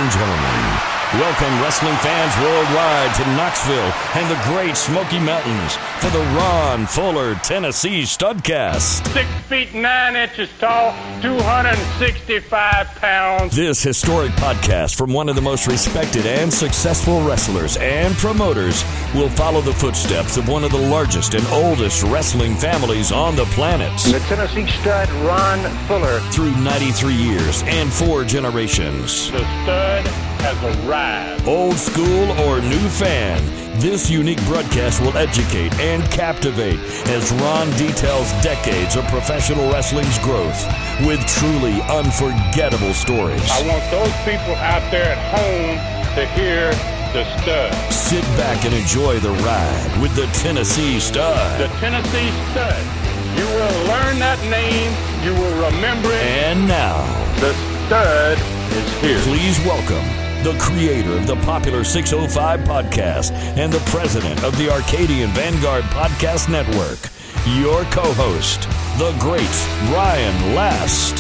and gentlemen, welcome wrestling fans worldwide to Knoxville and the Great Smoky Mountains for the Ron Fuller Tennessee Studcast. 6 feet 9 inches tall, 265 pounds. This historic podcast from one of the most respected and successful wrestlers and promoters will follow the footsteps of one of the largest and oldest wrestling families on the planet. The Tennessee Stud, Ron Fuller. Through 93 years and 4 generations. The Stud has arrived. Old school or new fan, this unique broadcast will educate and captivate as Ron details decades of professional wrestling's growth with truly unforgettable stories. I want those people out there at home to hear the Stud. Sit back and enjoy the ride with the Tennessee Stud. The Tennessee Stud. You will learn that name. You will remember it. And now, the Stud is here. Please welcome the creator of the popular 605 podcast and the president of the Arcadian Vanguard Podcast Network, your co-host, the great Ryan Last.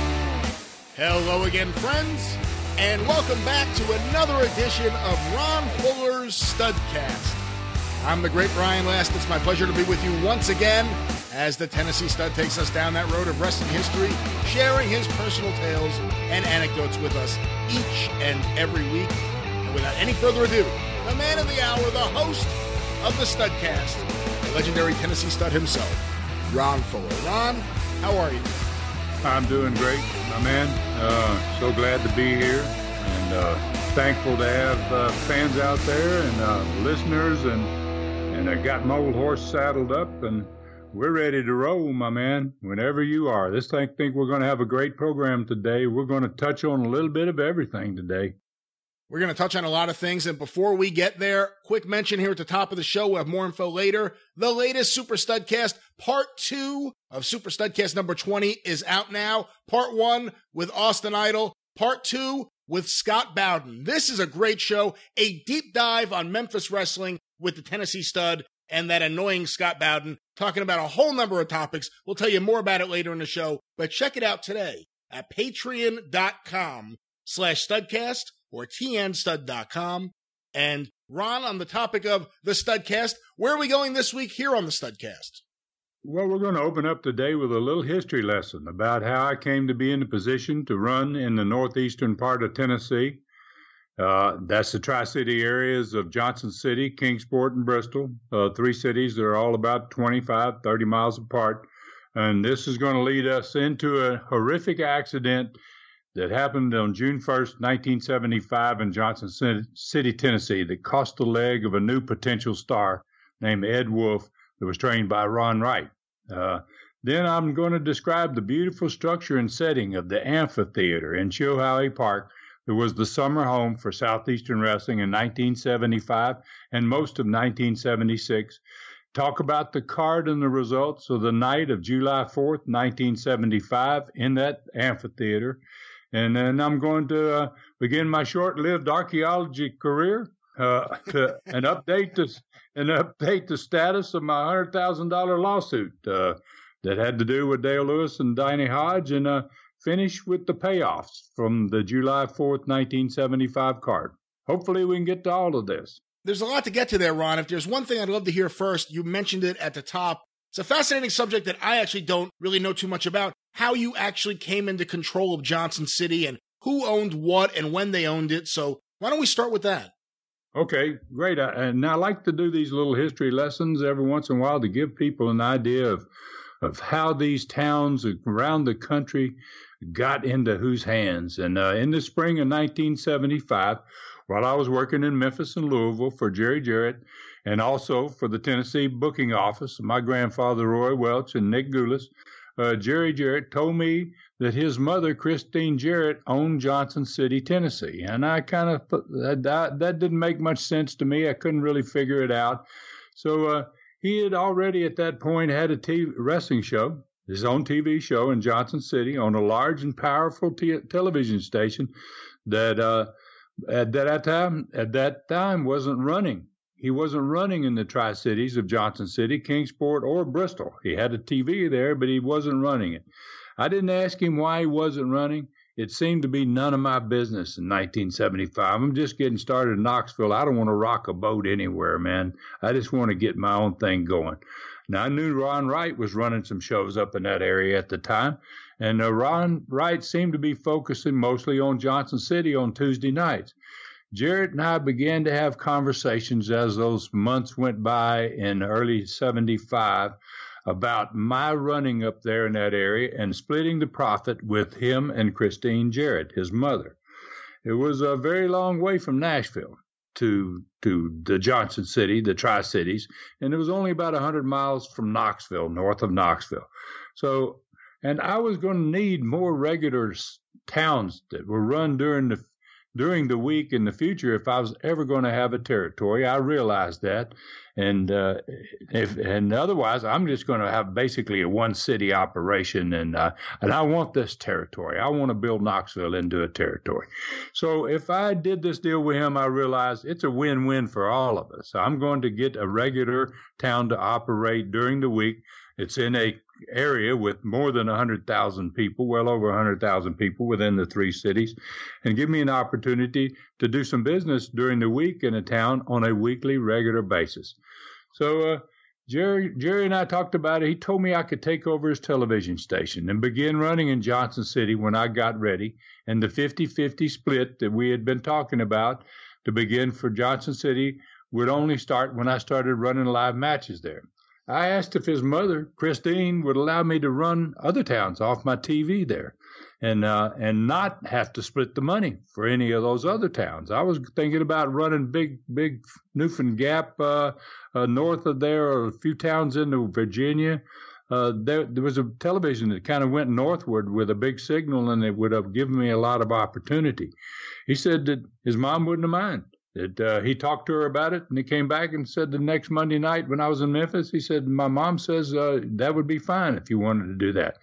Hello again, friends, and welcome back to another edition of Ron Fuller's Studcast. I'm the great Ryan Last. It's my pleasure to be with you once again as the Tennessee Stud takes us down that road of wrestling history, sharing his personal tales and anecdotes with us each and every week. And without any further ado, the man of the hour, the host of the Studcast, the legendary Tennessee Stud himself, Ron Fuller. Ron, how are you? I'm doing great, my man. So glad to be here, and thankful to have fans out there and listeners, and I got my old horse saddled up, and we're ready to roll, my man, whenever you are. I think we're going to have a great program today. We're going to touch on a little bit of everything today. We're going to touch on a lot of things, and before we get there, quick mention here at the top of the show. We'll have more info later. The latest Super Studcast, Part 2 of Super Studcast number 20 is out now. Part 1 with Austin Idol. Part 2 with Scott Bowden. This is a great show, a deep dive on Memphis wrestling with the Tennessee Stud and that annoying Scott Bowden, talking about a whole number of topics. We'll tell you more about it later in the show, but check it out today at patreon.com/studcast or tnstud.com. And Ron, on the topic of the Studcast, where are we going this week here on the Studcast? Well, we're going to open up today with a little history lesson about how I came to be in the position to run in the northeastern part of Tennessee. That's the Tri-City areas of Johnson City, Kingsport, and Bristol, 3 cities that are all about 25, 30 miles apart. And this is going to lead us into a horrific accident that happened on June 1st, 1975 in Johnson City, Tennessee, that cost the leg of a new potential star named Ed Wolf that was trained by Ron Wright. Then I'm going to describe the beautiful structure and setting of the amphitheater in Chilhowie Park. It was the summer home for Southeastern Wrestling in 1975 and most of 1976. Talk about the card and the results of the night of July 4th, 1975 in that amphitheater. And then I'm going to begin my short-lived archaeology career and update the status of my $100,000 lawsuit that had to do with Dale Lewis and Diney Hodge, and finish with the payoffs from the July 4th, 1975 card. Hopefully we can get to all of this. There's a lot to get to there, Ron. If there's one thing I'd love to hear first, you mentioned it at the top. It's a fascinating subject that I actually don't really know too much about, how you actually came into control of Johnson City and who owned what and when they owned it. So why don't we start with that? Okay, great. And I like to do these little history lessons every once in a while to give people an idea of how these towns around the country got into whose hands. And in the spring of 1975, while I was working in Memphis and Louisville for Jerry Jarrett and also for the Tennessee booking office, my grandfather Roy Welch and Nick Goulas, Jerry Jarrett told me that his mother, Christine Jarrett, owned Johnson City, Tennessee. And I kind of thought that didn't make much sense to me. I couldn't really figure it out. So he had already at that point had a wrestling show, his own TV show in Johnson City on a large and powerful television station that at that time wasn't running. He wasn't running in the Tri-Cities of Johnson City, Kingsport, or Bristol. He had a TV there, but he wasn't running it. I didn't ask him why he wasn't running. it seemed to be none of my business in 1975. I'm just getting started in Knoxville. I don't want to rock a boat anywhere, man. I just want to get my own thing going. Now, I knew Ron Wright was running some shows up in that area at the time, and Ron Wright seemed to be focusing mostly on Johnson City on Tuesday nights. Jarrett and I began to have conversations as those months went by in early 75 about my running up there in that area and splitting the profit with him and Christine Jarrett, his mother. It was a very long way from Nashville to the Johnson City, the Tri-Cities, and it was only about 100 miles from Knoxville, north of Knoxville. So, and I was going to need more regular towns that were run during the week in the future if I was ever going to have a territory. I realized that. And otherwise, I'm just going to have basically a one city operation. And I want this territory. I want to build Knoxville into a territory. So if I did this deal with him, I realized it's a win-win for all of us. I'm going to get a regular town to operate during the week. It's in a area with more than 100,000 people, well over 100,000 people within the three cities, and give me an opportunity to do some business during the week in a town on a weekly, regular basis. So Jerry and I talked about it. He told me I could take over his television station and begin running in Johnson City when I got ready, and the 50-50 split that we had been talking about to begin for Johnson City would only start when I started running live matches there. I asked if his mother, Christine, would allow me to run other towns off my TV there and not have to split the money for any of those other towns. I was thinking about running big Newfound Gap north of there, or a few towns into Virginia. There was a television that kind of went northward with a big signal, and it would have given me a lot of opportunity. He said that his mom wouldn't have minded. He talked to her about it, and he came back and said the next Monday night when I was in Memphis, he said, my mom says that would be fine if you wanted to do that.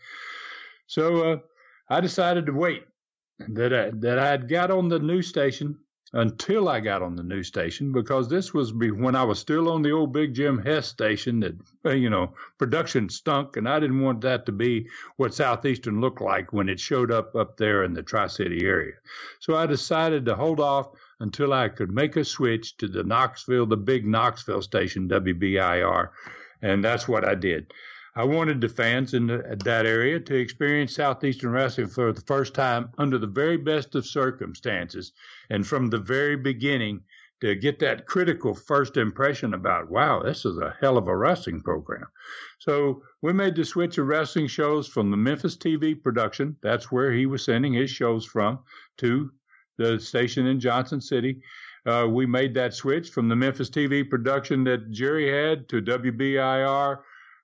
So I decided to wait, that I had got on the news station until I got on the news station, because this was when I was still on the old Big Jim Hess station that, production stunk, and I didn't want that to be what Southeastern looked like when it showed up there in the Tri-City area. So I decided to hold off until I could make a switch to the big Knoxville station, WBIR, and that's what I did. I wanted the fans in that area to experience Southeastern wrestling for the first time under the very best of circumstances, and from the very beginning to get that critical first impression about, wow, this is a hell of a wrestling program. So we made the switch of wrestling shows from the Memphis TV production, that's where he was sending his shows from, to the station in Johnson City. We made that switch from the Memphis TV production that Jerry had to WBIR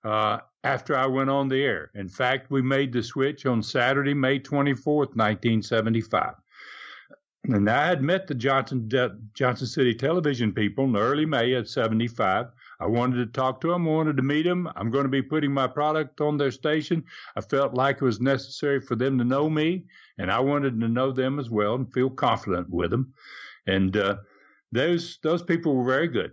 after I went on the air. In fact, we made the switch on Saturday, May 24th, 1975. And I had met the Johnson City television people in early May of 75. I wanted to talk to them, I wanted to meet them. I'm going to be putting my product on their station. I felt like it was necessary for them to know me, and I wanted to know them as well and feel confident with them. And those people were very good.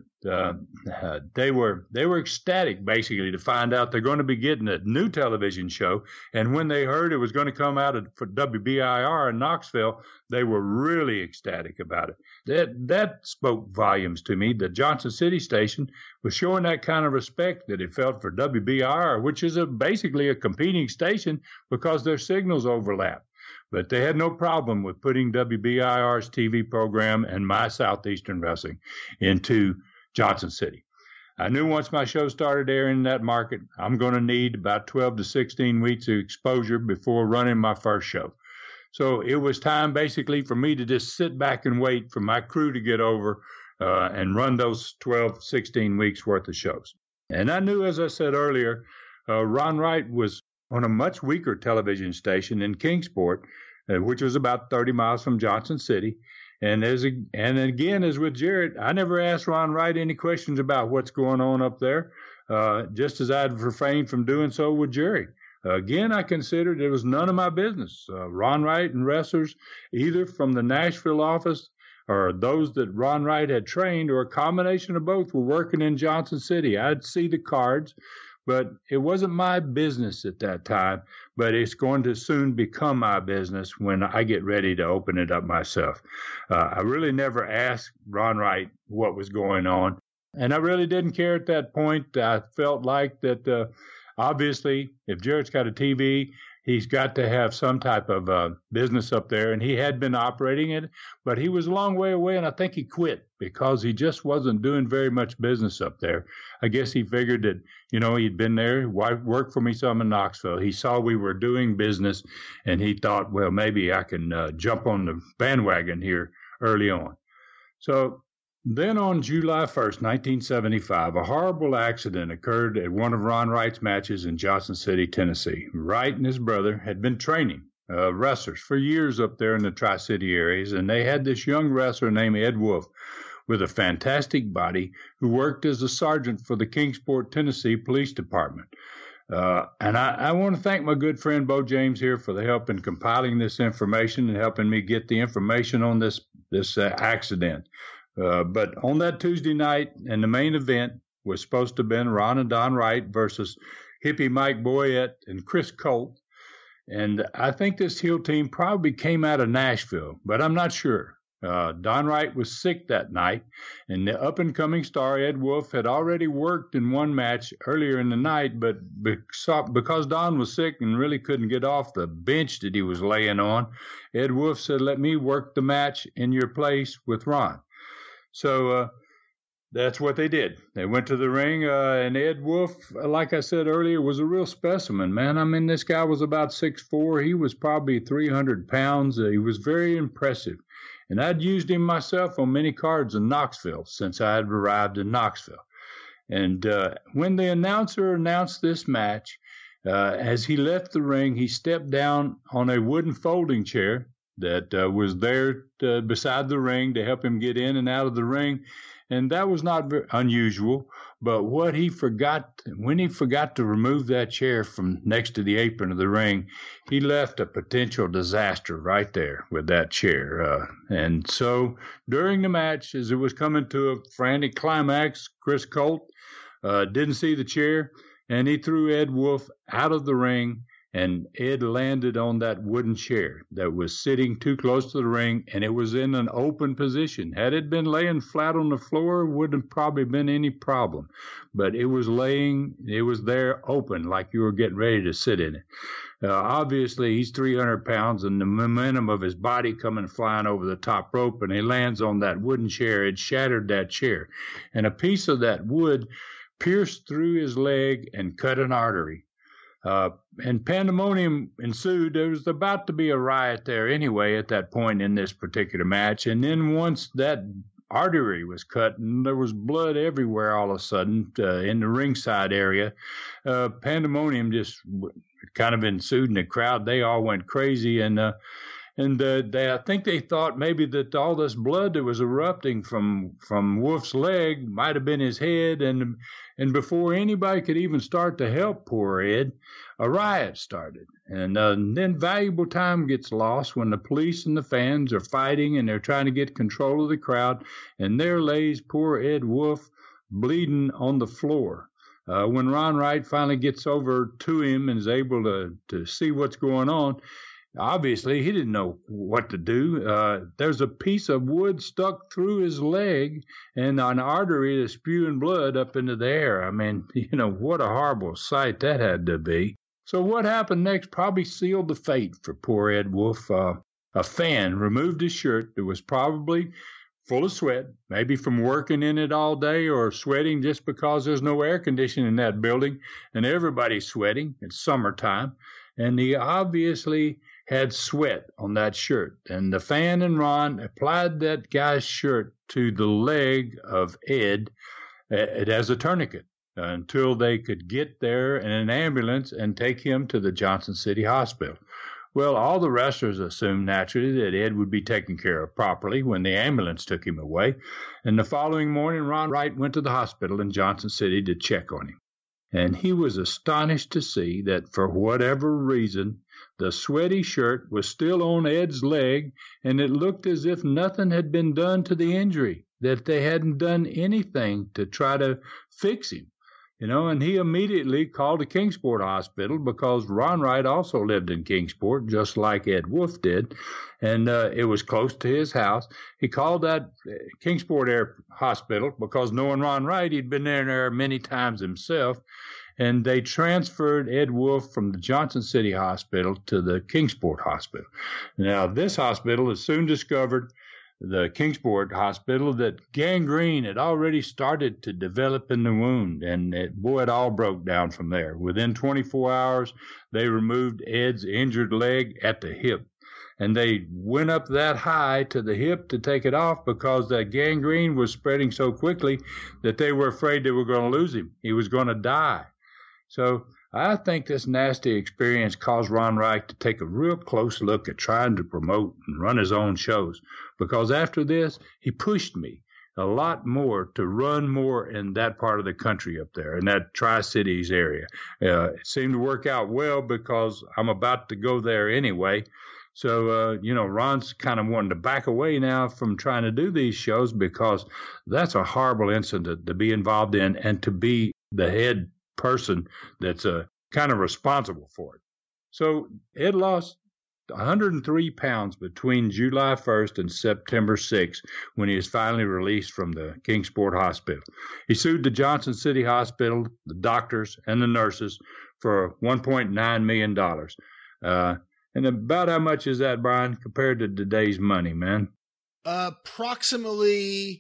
They were ecstatic, basically, to find out they're going to be getting a new television show. And when they heard it was going to come out for WBIR in Knoxville, they were really ecstatic about it. That spoke volumes to me. The Johnson City station was showing that kind of respect that it felt for WBIR, which is basically a competing station because their signals overlap. But they had no problem with putting WBIR's TV program and my Southeastern wrestling into Johnson City. I knew once my show started airing in that market, I'm going to need about 12 to 16 weeks of exposure before running my first show. So it was time basically for me to just sit back and wait for my crew to get over and run those 12, 16 weeks worth of shows. And I knew, as I said earlier, Ron Wright was on a much weaker television station in Kingsport, which was about 30 miles from Johnson City. And again, as with Jarrett, I never asked Ron Wright any questions about what's going on up there, just as I'd refrained from doing so with Jerry. Again, I considered it was none of my business. Ron Wright and wrestlers, either from the Nashville office or those that Ron Wright had trained, or a combination of both, were working in Johnson City. I'd see the cards. but it wasn't my business at that time, but it's going to soon become my business when I get ready to open it up myself. I really never asked Ron Wright what was going on, and I really didn't care at that point. I felt like that obviously if Jarrett's got a TV, he's got to have some type of business up there, and he had been operating it, but he was a long way away, and I think he quit because he just wasn't doing very much business up there. I guess he figured that, he'd been there, worked for me some in Knoxville. He saw we were doing business, and he thought, well, maybe I can jump on the bandwagon here early on. So then on July 1st, 1975, a horrible accident occurred at one of Ron Wright's matches in Johnson City, Tennessee. Wright and his brother had been training wrestlers for years up there in the Tri-City areas, and they had this young wrestler named Ed Wolf with a fantastic body who worked as a sergeant for the Kingsport, Tennessee Police Department. And I want to thank my good friend Bo James here for the help in compiling this information and helping me get the information on this accident. But on that Tuesday night, and the main event was supposed to have been Ron and Don Wright versus Hippie Mike Boyette and Chris Colt. And I think this heel team probably came out of Nashville, but I'm not sure. Don Wright was sick that night, and the up-and-coming star Ed Wolf had already worked in one match earlier in the night, but because Don was sick and really couldn't get off the bench that he was laying on, Ed Wolf said, let me work the match in your place with Ron. So that's what they did. They went to the ring, and Ed Wolf, like I said earlier, was a real specimen, man. I mean, this guy was about 6'4". He was probably 300 pounds. He was very impressive. And I'd used him myself on many cards in Knoxville since I had arrived in Knoxville. And when the announcer announced this match, as he left the ring, he stepped down on a wooden folding chair that was there beside the ring to help him get in and out of the ring. And that was not very unusual. But when he forgot to remove that chair from next to the apron of the ring, he left a potential disaster right there with that chair. And so during the match, as it was coming to a frantic climax, Chris Colt didn't see the chair, and he threw Ed Wolf out of the ring. And Ed landed on that wooden chair that was sitting too close to the ring, and it was in an open position. Had it been laying flat on the floor, wouldn't have probably been any problem. But it was there open, like you were getting ready to sit in it. Obviously, he's 300 pounds, and the momentum of his body coming flying over the top rope, and he lands on that wooden chair. It shattered that chair. And a piece of that wood pierced through his leg and cut an artery. And pandemonium ensued. There was about to be a riot there anyway at that point in this particular match. And then once that artery was cut and there was blood everywhere all of a sudden in the ringside area, pandemonium just kind of ensued in the crowd. They all went crazy, and I think they thought maybe that all this blood that was erupting from Wolf's leg might have been his head, and before anybody could even start to help poor Ed, a riot started. And then valuable time gets lost when the police and the fans are fighting and they're trying to get control of the crowd, and there lays poor Ed Wolf bleeding on the floor. When Ron Wright finally gets over to him and is able to see what's going on, obviously, he didn't know what to do. There's a piece of wood stuck through his leg and an artery that's spewing blood up into the air. I mean, what a horrible sight that had to be. So what happened next probably sealed the fate for poor Ed Wolf. A fan removed his shirt that was probably full of sweat, maybe from working in it all day or sweating just because there's no air conditioning in that building and everybody's sweating. It's summertime. And he obviously had sweat on that shirt. And the fan and Ron applied that guy's shirt to the leg of Ed as a tourniquet until they could get there in an ambulance and take him to the Johnson City Hospital. Well, all the wrestlers assumed naturally that Ed would be taken care of properly when the ambulance took him away. And the following morning, Ron Wright went to the hospital in Johnson City to check on him. And he was astonished to see that for whatever reason, the sweaty shirt was still on Ed's leg, and it looked as if nothing had been done to the injury, that they hadn't done anything to try to fix him. and he immediately called the Kingsport Hospital because Ron Wright also lived in Kingsport, just like Ed Wolf did, and it was close to his house. He called that Kingsport Air Hospital because knowing Ron Wright, he'd been there many times himself, and they transferred Ed Wolf from the Johnson City Hospital to the Kingsport Hospital. Now, this hospital is soon discovered, the Kingsport Hospital, that gangrene had already started to develop in the wound, and it all broke down from there. Within 24 hours, they removed Ed's injured leg at the hip, and they went up that high to the hip to take it off because that gangrene was spreading so quickly that they were afraid they were going to lose him. He was going to die. So I think this nasty experience caused Ron Wright to take a real close look at trying to promote and run his own shows, because after this, he pushed me a lot more to run more in that part of the country up there, in that Tri-Cities area. It seemed to work out well because I'm about to go there anyway. So, Ron's kind of wanting to back away now from trying to do these shows because that's a horrible incident to be involved in and to be the head person that's kind of responsible for it. So Ed lost 103 pounds between July 1st and September 6th when he was finally released from the Kingsport Hospital. He sued the Johnson City Hospital, the doctors, and the nurses for $1.9 million. And about how much is that, Brian, compared to today's money, man? Approximately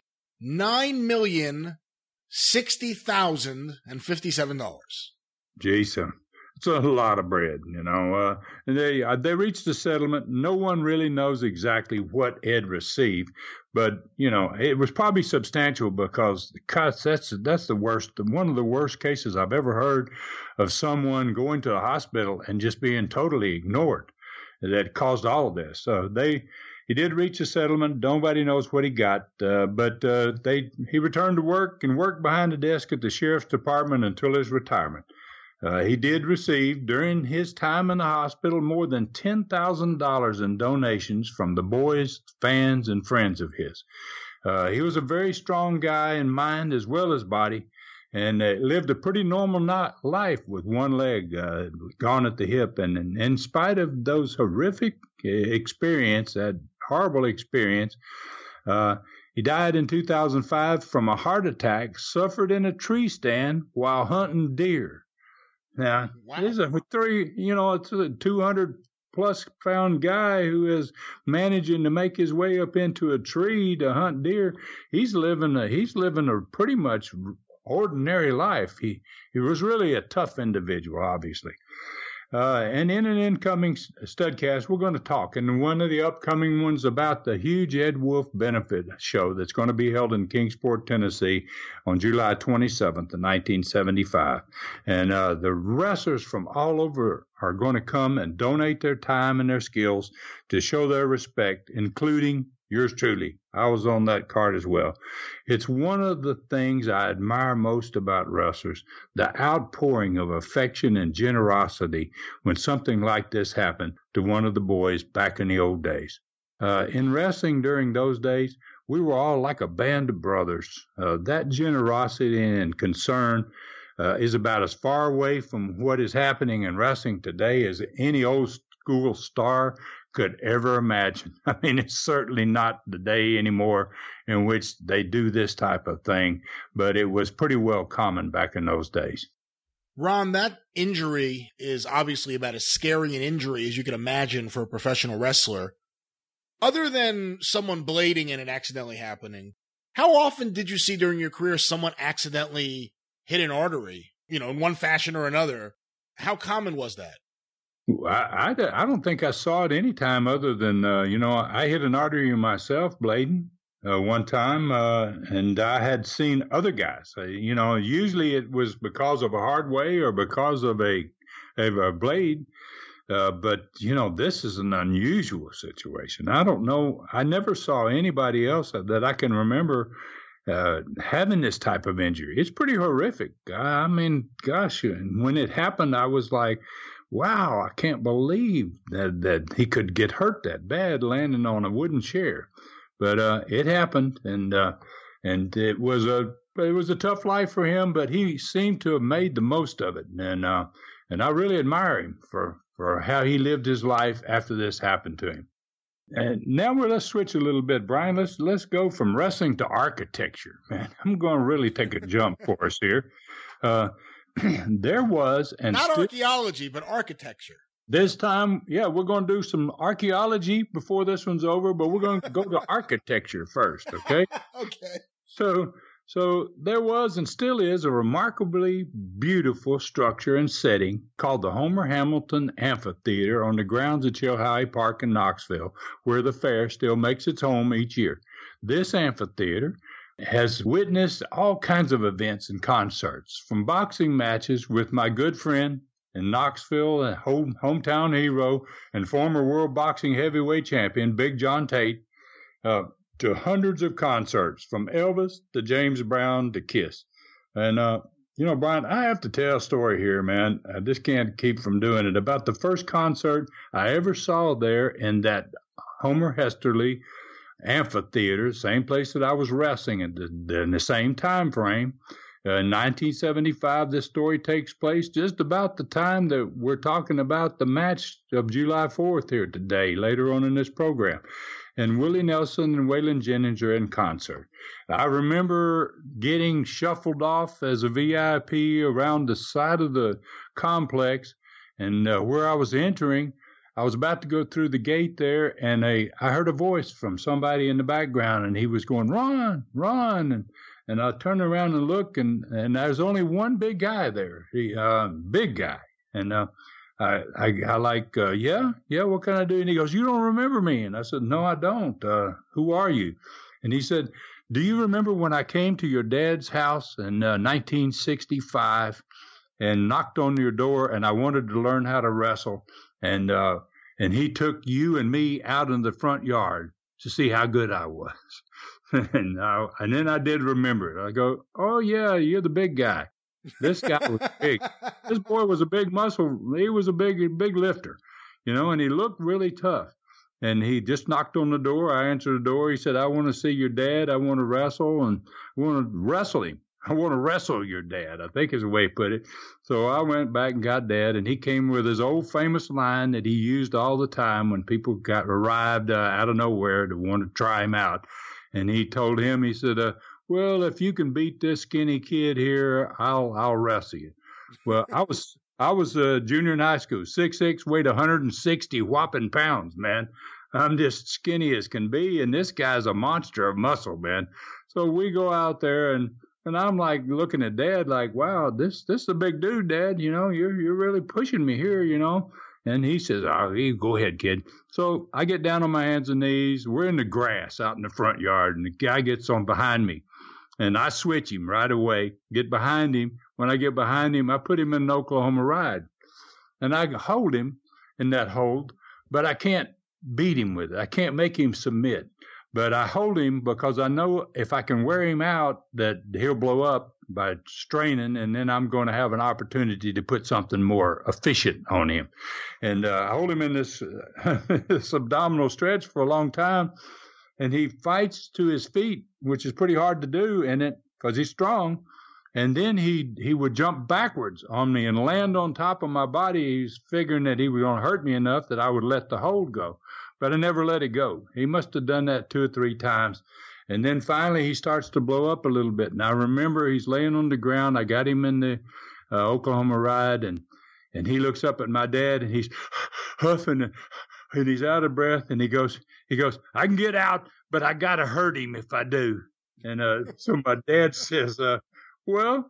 $9,060,057. Jason, it's a lot of bread, and they reached a settlement. No one really knows exactly what Ed received, but it was probably substantial because that's the worst, one of the worst cases I've ever heard of someone going to a hospital and just being totally ignored that caused all of this. So he did reach a settlement. Nobody knows what he got, but he returned to work and worked behind the desk at the sheriff's department until his retirement. He did receive, during his time in the hospital, more than $10,000 in donations from the boys, fans, and friends of his. He was a very strong guy in mind as well as body, and lived a pretty normal life with one leg gone at the hip. And in spite of those horrific experience, that horrible experience, he died in 2005 from a heart attack suffered in a tree stand while hunting deer. Now, wow. This is it's a 200-plus pound guy who is managing to make his way up into a tree to hunt deer. He's living a pretty much ordinary life. He was really a tough individual, obviously. And in an incoming Studcast, we're going to talk, and one of the upcoming ones, about the huge Ed Wolf benefit show that's going to be held in Kingsport, Tennessee on July 27th, 1975. And the wrestlers from all over are going to come and donate their time and their skills to show their respect, including yours truly. I was on that card as well. It's one of the things I admire most about wrestlers, the outpouring of affection and generosity when something like this happened to one of the boys back in the old days. In wrestling during those days, we were all like a band of brothers. That generosity and concern is about as far away from what is happening in wrestling today as any old school star could ever imagine. I mean, it's certainly not the day anymore in which they do this type of thing, but it was pretty well common back in those days. Ron, that injury is obviously about as scary an injury as you can imagine for a professional wrestler. Other than someone blading and it accidentally happening, how often did you see during your career someone accidentally hit an artery, in one fashion or another? How common was that? I don't think I saw it any time other than, I hit an artery myself blading one time, and I had seen other guys. Usually it was because of a hard way or because of a blade, but, this is an unusual situation. I don't know. I never saw anybody else that I can remember having this type of injury. It's pretty horrific. I mean, gosh, when it happened, I was like, wow, I can't believe that he could get hurt that bad landing on a wooden chair. But it happened, and it was a But it was a tough life for him, but he seemed to have made the most of it. And I really admire him for how he lived his life after this happened to him. And now let's switch a little bit, Brian. Let's go from wrestling to architecture. Man, I'm going to really take a jump for us here. There was not archaeology, but architecture. This time, yeah, we're going to do some archaeology before this one's over, but we're going to go to architecture first, okay? Okay. So there was and still is a remarkably beautiful structure and setting called the Homer Hamilton Amphitheater on the grounds of Chilhowie Park in Knoxville, where the fair still makes its home each year. This amphitheater has witnessed all kinds of events and concerts, from boxing matches with my good friend in Knoxville, a hometown hero and former world boxing heavyweight champion, Big John Tate, to hundreds of concerts, from Elvis to James Brown to Kiss. And, Brian, I have to tell a story here, man. I just can't keep from doing it. About the first concert I ever saw there in that Homer Hesterly Amphitheater, same place that I was wrestling in the same time frame. In 1975, this story takes place just about the time that we're talking about the match of July 4th here today, later on in this program. And Willie Nelson and Waylon Jennings are in concert. I remember getting shuffled off as a VIP around the side of the complex, and where I was entering, I was about to go through the gate there, and I heard a voice from somebody in the background, and he was going, "Run, run!" And I turned around and looked, and there's only one big guy there, big guy, and I like, yeah, what can I do? And he goes, "You don't remember me?" And I said, "No, I don't. Who are you?" And he said, "Do you remember when I came to your dad's house in 1965 and knocked on your door, and I wanted to learn how to wrestle, and he took you and me out in the front yard to see how good I was?" And then I did remember it. I go, "Oh yeah, you're the big guy." This guy was big. This boy was a big muscle. He was a big lifter, and he looked really tough. And he just knocked on the door. I answered the door. He said, "I want to see your dad. I want to wrestle, and I want to wrestle him. I want to wrestle your dad," I think is the way he put it. So I went back and got Dad, and he came with his old famous line that he used all the time when people arrived out of nowhere to want to try him out. And he told him, he said, "Well, if you can beat this skinny kid here, I'll wrestle you." Well, I was junior in high school, 6'6", weighed 160 whopping pounds, man. I'm just skinny as can be, and this guy's a monster of muscle, man. So we go out there, and I'm like looking at Dad like, "Wow, this is a big dude, Dad. You're really pushing me here, And he says, "Oh, you go ahead, kid." So I get down on my hands and knees. We're in the grass out in the front yard, and the guy gets on behind me. And I switch him right away, get behind him. When I get behind him, I put him in an Oklahoma ride. And I hold him in that hold, but I can't beat him with it. I can't make him submit. But I hold him because I know if I can wear him out, that he'll blow up by straining, and then I'm going to have an opportunity to put something more efficient on him. And I hold him in this, this abdominal stretch for a long time, and he fights to his feet, which is pretty hard to do in it because he's strong. And then he would jump backwards on me and land on top of my body. He's figuring that he was going to hurt me enough that I would let the hold go. But I never let it go. He must have done that 2 or 3 times. And then finally he starts to blow up a little bit. And I remember he's laying on the ground. I got him in the Oklahoma ride, and he looks up at my dad, and he's huffing, and he's out of breath. And he goes, "I can get out, but I got to hurt him if I do." And so my dad says, "Well,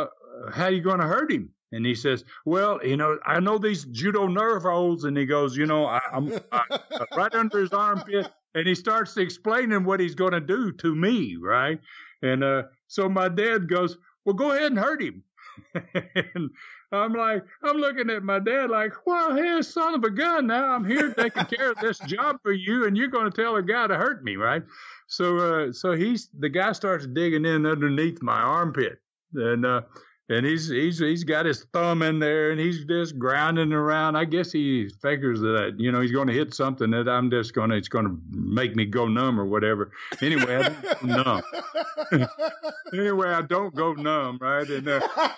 how you going to hurt him?" And he says, "Well, I know these judo nerve holds." And he goes, I'm right under his armpit. And he starts explaining what he's going to do to me, right? And so my dad goes, "Well, go ahead and hurt him." And I'm looking at my dad like, "Well, hey, son of a gun, now I'm here taking care of this job for you, and you're going to tell a guy to hurt me, right?" So the guy starts digging in underneath my armpit. And And he's got his thumb in there, and he's just grinding around. I guess he figures that, he's going to hit something that it's going to make me go numb or whatever. Anyway, I don't go numb. Anyway, I don't go numb, right? And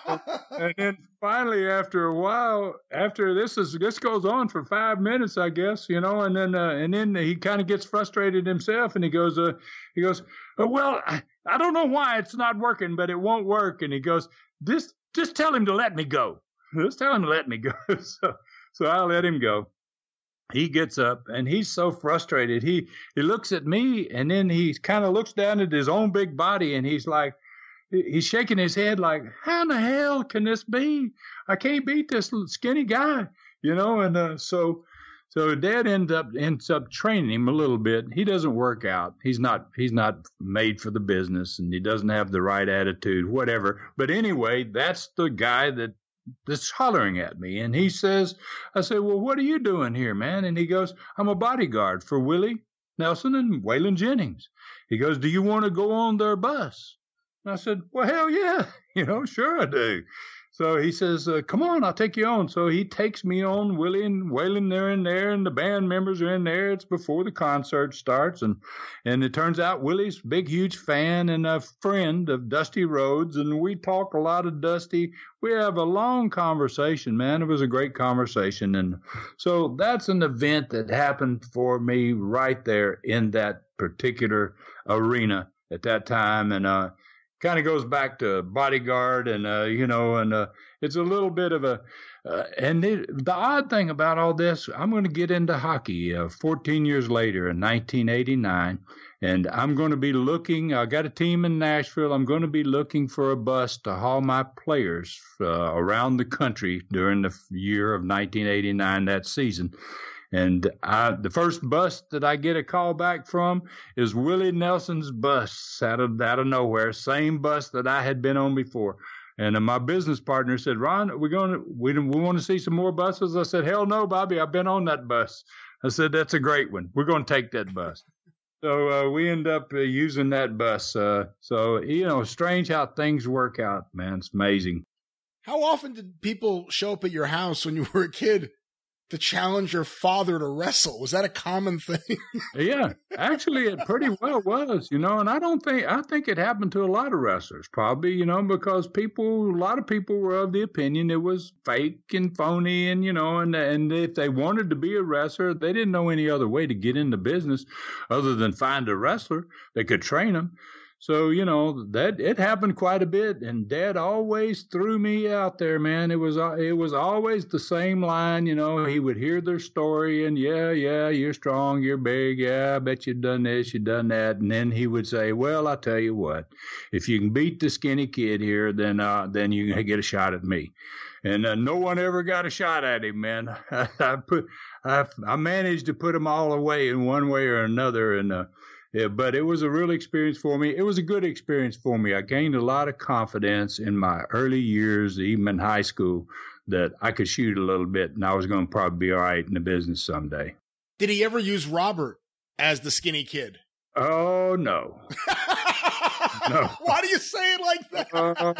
then finally, after a while, after this goes on for 5 minutes, I guess, and then he kind of gets frustrated himself, and he goes, well, I don't know why it's not working, but it won't work. And he goes, just tell him to let me go. Just tell him to let me go. So I let him go. He gets up, and he's so frustrated. He looks at me, and then he kind of looks down at his own big body, and he's shaking his head like, how in the hell can this be? I can't beat this skinny guy, and so Dad ends up training him a little bit. He doesn't work out. He's not made for the business, and he doesn't have the right attitude, whatever. But anyway, that's the guy that's hollering at me. And I said, well, what are you doing here, man? And he goes, I'm a bodyguard for Willie Nelson and Waylon Jennings. He goes, do you want to go on their bus? And I said, well, hell yeah. Sure I do. So he says, come on, I'll take you on. So he takes me on. Willie and Waylon, they're in there, and the band members are in there. It's before the concert starts. And it turns out Willie's a big, huge fan and a friend of Dusty Rhodes. And we talk a lot of Dusty. We have a long conversation, man. It was a great conversation. And so that's an event that happened for me right there in that particular arena at that time. And kind of goes back to bodyguard, and it's a little bit of a the odd thing about all this, I'm going to get into hockey 14 years later in 1989, and I'm going to be looking. I got a team in Nashville. I'm going to be looking for a bus to haul my players around the country during the year of 1989, that season. And the first bus that I get a call back from is Willie Nelson's bus out of nowhere, same bus that I had been on before. And my business partner said, Ron, we want to see some more buses? I said, hell no, Bobby, I've been on that bus. I said, that's a great one. We're going to take that bus. So we end up using that bus. So, strange how things work out, man. It's amazing. How often did people show up at your house when you were a kid to challenge your father to wrestle? Was that a common thing? Yeah, actually it pretty well was, and I think it happened to a lot of wrestlers probably, because a lot of people were of the opinion it was fake and phony, and if they wanted to be a wrestler, they didn't know any other way to get into business other than find a wrestler that could train them. So, that it happened quite a bit, and Dad always threw me out there, man. It was always the same line, he would hear their story, and yeah, you're strong, you're big, yeah, I bet you've done this, you've done that. And then he would say, well, I'll tell you what, if you can beat the skinny kid here, then you can get a shot at me. And no one ever got a shot at him, man. I managed to put them all away in one way or another, and yeah, but it was a real experience for me. It was a good experience for me. I gained a lot of confidence in my early years, even in high school, that I could shoot a little bit, and I was going to probably be all right in the business someday. Did he ever use Robert as the skinny kid? Oh, no. No. Why do you say it like that?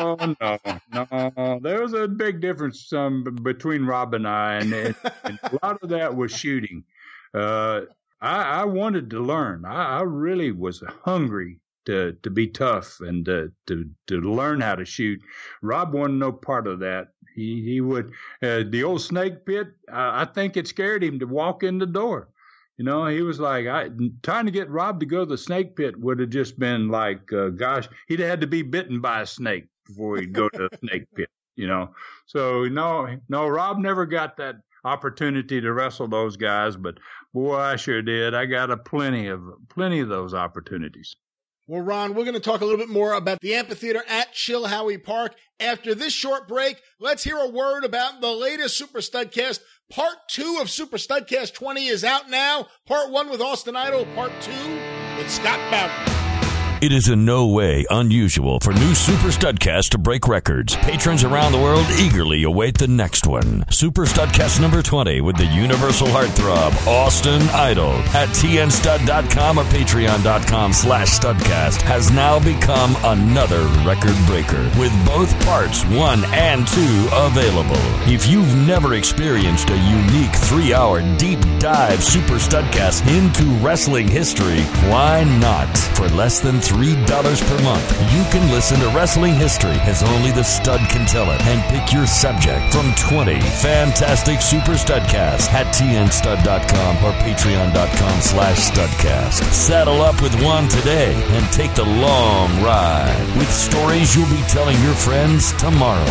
No. There was a big difference between Rob and I, and a lot of that was shooting. I wanted to learn. I really was hungry to be tough and to learn how to shoot. Rob wanted no part of that. He would the old snake pit. I think it scared him to walk in the door. He was like, trying to get Rob to go to the snake pit would have just been like, gosh, he'd had to be bitten by a snake before he'd go to the snake pit. So no, Rob never got that opportunity to wrestle those guys, but boy, I sure did. I got plenty of those opportunities. Well, Ron, we're going to talk a little bit more about the amphitheater at Chilhowie Park. After this short break, let's hear a word about the latest Super Studcast. Part 2 of Super Studcast 20 is out now. Part 1 with Austin Idol. Part 2 with Scott Bowden. It is in no way unusual for new Super Studcast to break records. Patrons around the world eagerly await the next one. Super Studcast number 20 with the universal heartthrob, Austin Idol, at tnstud.com or patreon.com/studcast has now become another record breaker, with both parts 1 and 2 available. If you've never experienced a unique 3-hour deep dive Super Studcast into wrestling history, why not? For less than $3 per month, you can listen to wrestling history as only the stud can tell it, and pick your subject from 20 fantastic Super Studcasts at tnstud.com or patreon.com/studcast. Saddle up with one today and take the long ride with stories you'll be telling your friends tomorrow.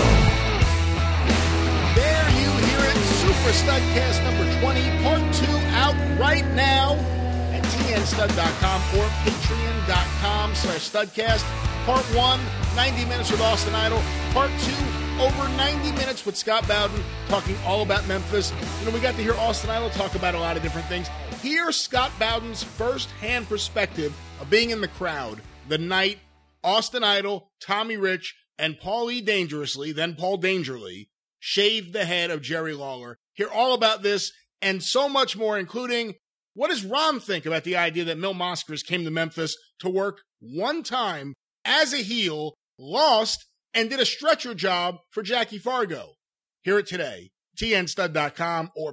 There you hear it, Super Studcast number 20, part 2 out right now at tnstud.com or patreon.com/studcast. Part 1, 90 minutes with Austin Idol. Part 2, over 90 minutes with Scott Bowden, talking all about Memphis. We got to hear Austin Idol talk about a lot of different things. Here's Scott Bowden's first-hand perspective of being in the crowd the night Austin Idol, Tommy Rich, and Paul E. Dangerously, then Paul Dangerly, shaved the head of Jerry Lawler. Hear all about this and so much more, including what does Ron think about the idea that Mil Mascaras came to Memphis to work one time as a heel, lost, and did a stretcher job for Jackie Fargo. Hear it today. tnstud.com or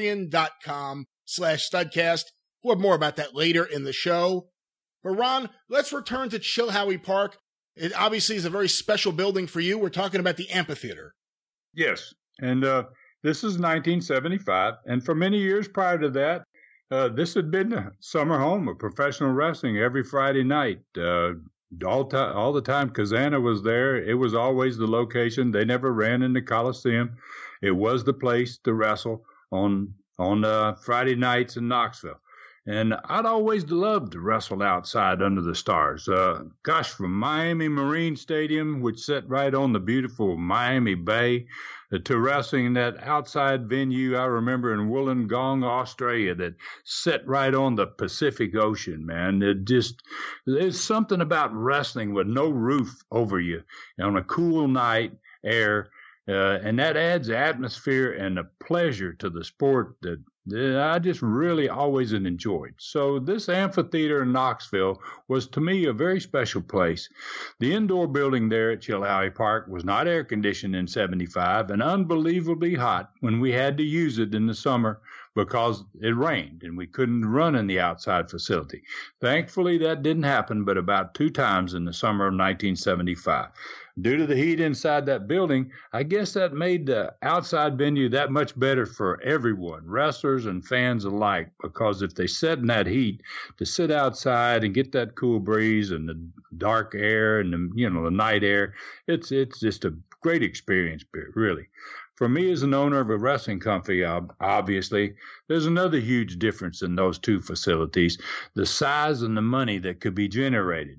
patreon.com/studcast. We'll have more about that later in the show. But Ron, let's return to Chilhowie Park. It obviously is a very special building for you. We're talking about the amphitheater. Yes, and this is 1975, and for many years prior to that, this had been the summer home of professional wrestling every Friday night. All the time Kazana was there. It was always the location. They never ran in the Coliseum. It was the place to wrestle on Friday nights in Knoxville. And I'd always loved to wrestle outside under the stars. From Miami Marine Stadium, which sat right on the beautiful Miami Bay, to wrestling in that outside venue I remember in Wollongong, Australia, that sat right on the Pacific Ocean, man. There's something about wrestling with no roof over you on a cool night air, and that adds atmosphere and a pleasure to the sport that I just really always enjoyed. So this amphitheater in Knoxville was to me a very special place. The indoor building there at Chilhowie Park was not air conditioned in 75 and unbelievably hot when we had to use it in the summer because it rained and we couldn't run in the outside facility. Thankfully, that didn't happen but about 2 times in the summer of 1975. Due to the heat inside that building, I guess that made the outside venue that much better for everyone, wrestlers and fans alike, because if they sat in that heat, to sit outside and get that cool breeze and the dark air and the night air, it's just a great experience, really. For me as an owner of a wrestling company, obviously, there's another huge difference in those two facilities, the size and the money that could be generated.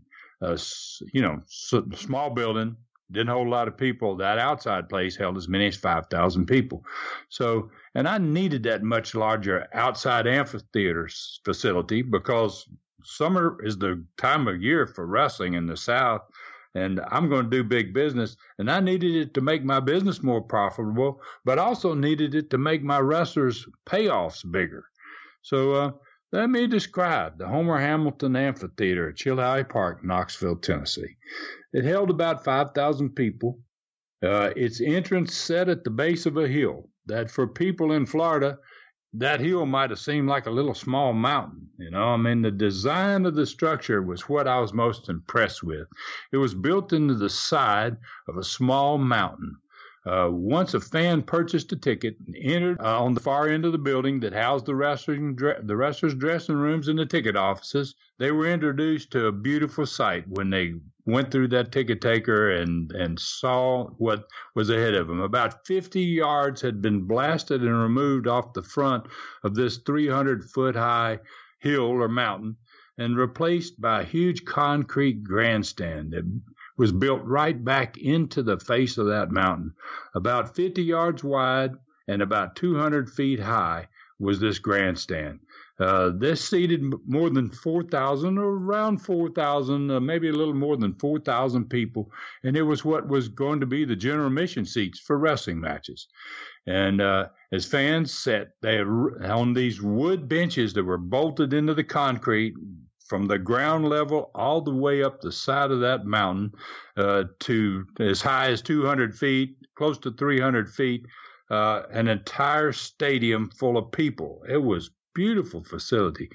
Small building, didn't hold a lot of people. That outside place held as many as 5,000 people. So, and I needed that much larger outside amphitheater facility because summer is the time of year for wrestling in the South, and I'm going to do big business, and I needed it to make my business more profitable, but also needed it to make my wrestlers' payoffs bigger. So, let me describe the Homer Hamilton Amphitheater at Chilhowie Park, Knoxville, Tennessee. It held about 5,000 people. Its entrance set at the base of a hill that for people in Florida, that hill might have seemed like a little small mountain. The design of the structure was what I was most impressed with. It was built into the side of a small mountain. Once a fan purchased a ticket and entered on the far end of the building that housed the wrestlers' dressing rooms and the ticket offices, they were introduced to a beautiful sight when they went through that ticket taker and saw what was ahead of them. About 50 yards had been blasted and removed off the front of this 300-foot-high hill or mountain and replaced by a huge concrete grandstand that was built right back into the face of that mountain. About 50 yards wide and about 200 feet high was this grandstand. This seated more than 4,000, or around 4,000, maybe a little more than 4,000 people, and it was what was going to be the general admission seats for wrestling matches. And as fans sat there on these wood benches that were bolted into the concrete from the ground level all the way up the side of that mountain to as high as 200 feet, close to 300 feet, an entire stadium full of people. It was beautiful facility.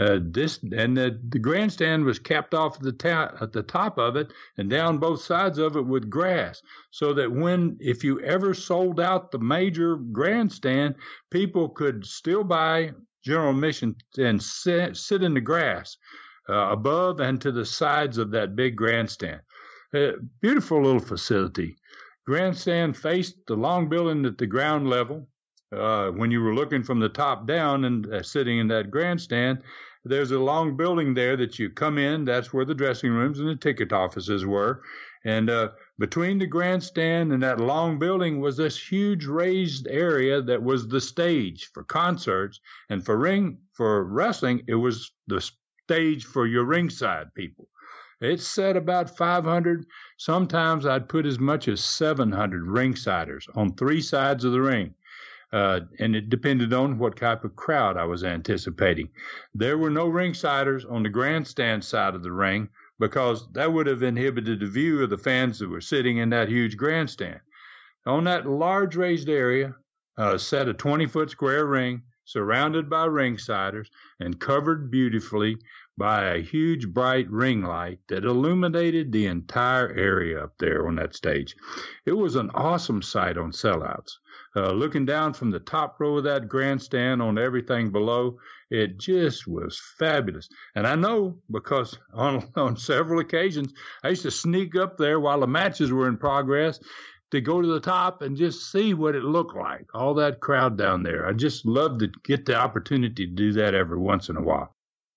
The grandstand was capped off at the top of it and down both sides of it with grass, so that if you ever sold out the major grandstand, people could still buy general admission and sit in the grass above and to the sides of that big grandstand. Beautiful little facility. Grandstand faced the long building at the ground level. When you were looking from the top down and sitting in that grandstand, there's a long building there that you come in. That's where the dressing rooms and the ticket offices were. And between the grandstand and that long building was this huge raised area that was the stage for concerts. And for wrestling, it was the stage for your ringside people. It said about 500. Sometimes I'd put as much as 700 ringsiders on three sides of the ring. And it depended on what type of crowd I was anticipating. There were no ringsiders on the grandstand side of the ring because that would have inhibited the view of the fans that were sitting in that huge grandstand. On that large raised area sat a 20-foot square ring surrounded by ringsiders and covered beautifully by a huge bright ring light that illuminated the entire area up there on that stage. It was an awesome sight on sellouts. Looking down from the top row of that grandstand on everything below, it just was fabulous. And I know because on several occasions, I used to sneak up there while the matches were in progress to go to the top and just see what it looked like, all that crowd down there. I just love to get the opportunity to do that every once in a while.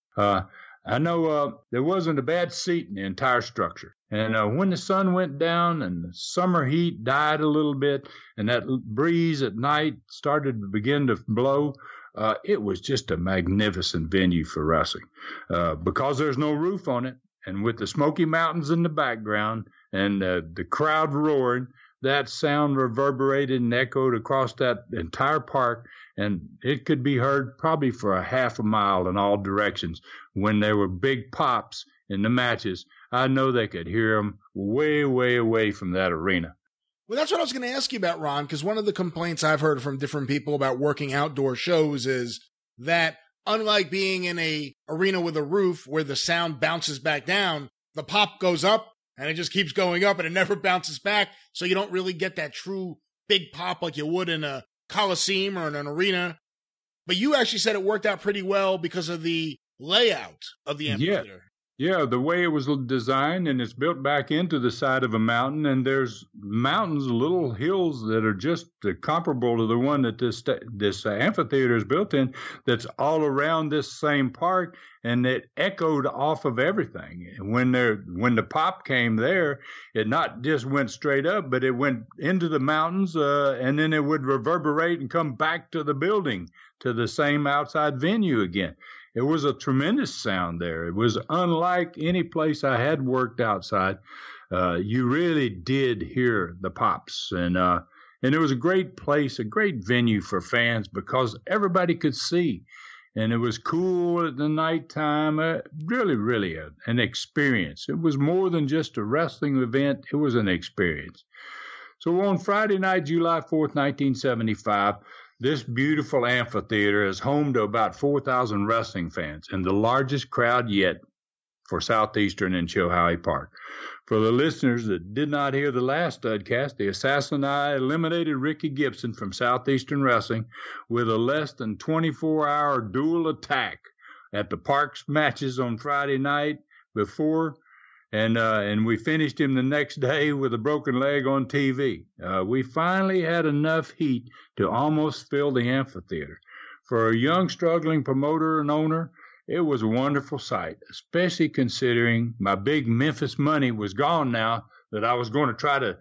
I know there wasn't a bad seat in the entire structure. And when the sun went down and the summer heat died a little bit and that breeze at night started to begin to blow, it was just a magnificent venue for wrestling. Because there's no roof on it, and with the Smoky Mountains in the background and the crowd roaring, that sound reverberated and echoed across that entire park, and it could be heard probably for a half a mile in all directions. When there were big pops in the matches, I know they could hear them way, way away from that arena. Well, that's what I was going to ask you about, Ron, because one of the complaints I've heard from different people about working outdoor shows is that unlike being in a arena with a roof where the sound bounces back down, the pop goes up and it just keeps going up and it never bounces back. So you don't really get that true big pop like you would in a Coliseum or in an arena. But you actually said it worked out pretty well because of the layout of the amphitheater. Yeah, the way it was designed, and it's built back into the side of a mountain, and there's mountains, little hills that are just comparable to the one that this amphitheater is built in, that's all around this same park, and it echoed off of everything. And when the pop came there, it not just went straight up, but it went into the mountains, and then it would reverberate and come back to the building, to the same outside venue again. It was a tremendous sound there. It was unlike any place I had worked outside. You really did hear the pops. And it was a great place, a great venue for fans because everybody could see. And it was cool at the nighttime. Really, really an experience. It was more than just a wrestling event. It was an experience. So on Friday night, July 4th, 1975, this beautiful amphitheater is home to about 4,000 wrestling fans and the largest crowd yet for Southeastern and Chilhowie Park. For the listeners that did not hear the last Studcast, the Assassin and I eliminated Ricky Gibson from Southeastern Wrestling with a less than 24-hour dual attack at the Park's matches on Friday night before. And we finished him the next day with a broken leg on TV. We finally had enough heat to almost fill the amphitheater. For a young, struggling promoter and owner, it was a wonderful sight, especially considering my big Memphis money was gone now, that I was going to try to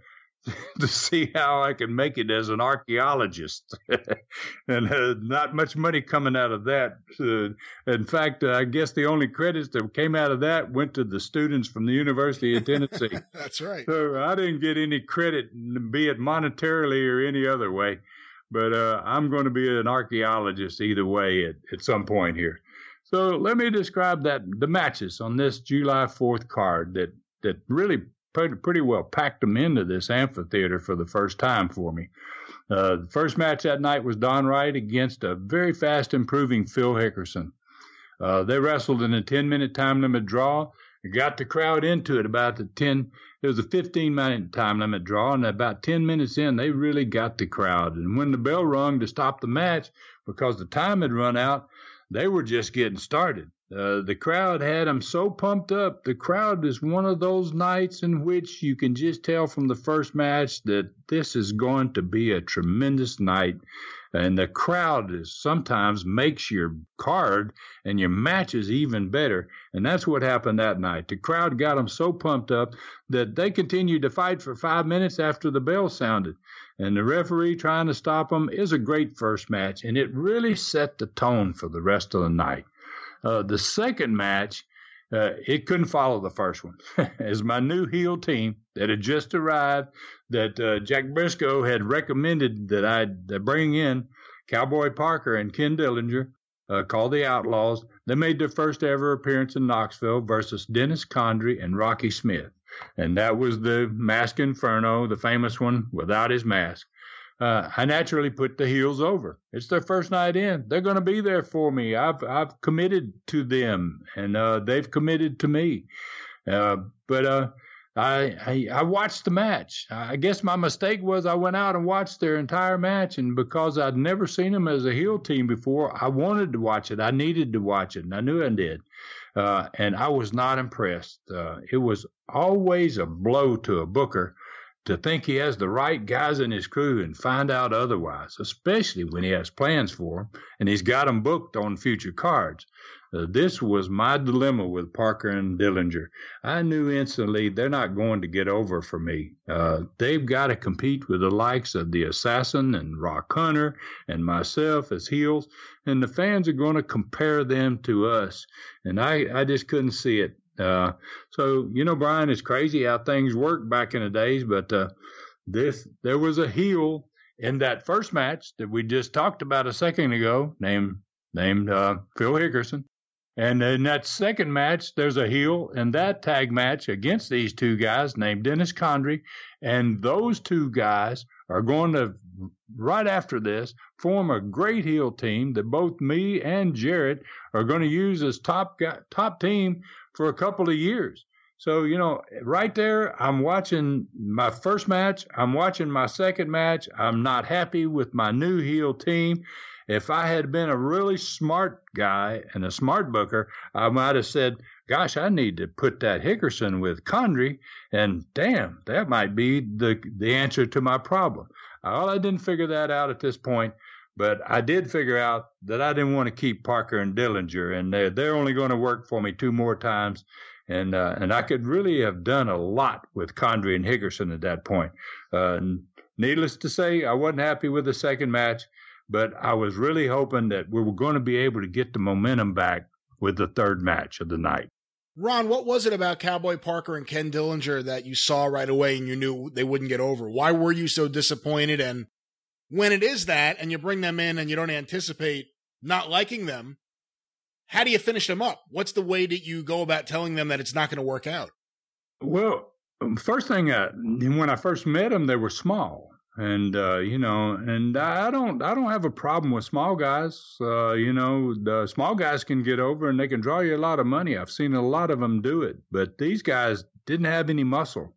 to see how I can make it as an archaeologist. And not much money coming out of that. In fact, I guess the only credits that came out of that went to the students from the University of Tennessee. That's right. So I didn't get any credit, be it monetarily or any other way. But I'm going to be an archaeologist either way at some point here. So let me describe the matches on this July 4th card that really pretty well packed them into this amphitheater for the first time for me. The first match that night was Don Wright against a very fast improving Phil Hickerson. They wrestled in a 10-minute time limit draw. Got the crowd into it about it was a 15-minute time limit draw, and about 10 minutes in, they really got the crowd. And when the bell rung to stop the match, because the time had run out, they were just getting started. The crowd had them so pumped up. The crowd is one of those nights in which you can just tell from the first match that this is going to be a tremendous night. And the crowd sometimes makes your card and your matches even better. And that's what happened that night. The crowd got them so pumped up that they continued to fight for 5 minutes after the bell sounded. And the referee trying to stop them is a great first match. And it really set the tone for the rest of the night. The second match, it couldn't follow the first one. As my new heel team that had just arrived, that Jack Briscoe had recommended that I bring in Cowboy Parker and Ken Dillinger, called the Outlaws. They made their first ever appearance in Knoxville versus Dennis Condrey and Rocky Smith. And that was the Mask Inferno, the famous one without his mask. I naturally put the heels over. It's their first night in. They're going to be there for me. I've committed to them, and they've committed to me. But I watched the match. I guess my mistake was I went out and watched their entire match, and because I'd never seen them as a heel team before, I wanted to watch it. I needed to watch it, and I knew I did. And I was not impressed. It was always a blow to a booker to think he has the right guys in his crew and find out otherwise, especially when he has plans for them and he's got them booked on future cards. This was my dilemma with Parker and Dillinger. I knew instantly they're not going to get over for me. They've got to compete with the likes of the Assassin and Rock Hunter and myself as heels, and the fans are going to compare them to us. And I just couldn't see it. So, Brian, it's crazy how things worked back in the days, but there was a heel in that first match that we just talked about a second ago named Phil Hickerson. And in that second match, there's a heel in that tag match against these two guys named Dennis Condrey. And those two guys are going to, right after this, form a great heel team that both me and Jarrett are going to use as top team for a couple of years. So, right there, I'm watching my first match. I'm watching my second match. I'm not happy with my new heel team. If I had been a really smart guy and a smart booker, I might have said, gosh, I need to put that Hickerson with Condrey, and damn, that might be the answer to my problem. Well, I didn't figure that out at this point, but I did figure out that I didn't want to keep Parker and Dillinger, and they're only going to work for me 2 more times, and I could really have done a lot with Condrey and Hickerson at that point. Needless to say, I wasn't happy with the second match, but I was really hoping that we were going to be able to get the momentum back with the third match of the night. Ron, what was it about Cowboy Parker and Ken Dillinger that you saw right away and you knew they wouldn't get over? Why were you so disappointed? And when it is that, and you bring them in and you don't anticipate not liking them, how do you finish them up? What's the way that you go about telling them that it's not going to work out? Well, first thing, when I first met them, they were small. And, and I don't have a problem with small guys. The small guys can get over and they can draw you a lot of money. I've seen a lot of them do it, but these guys didn't have any muscle.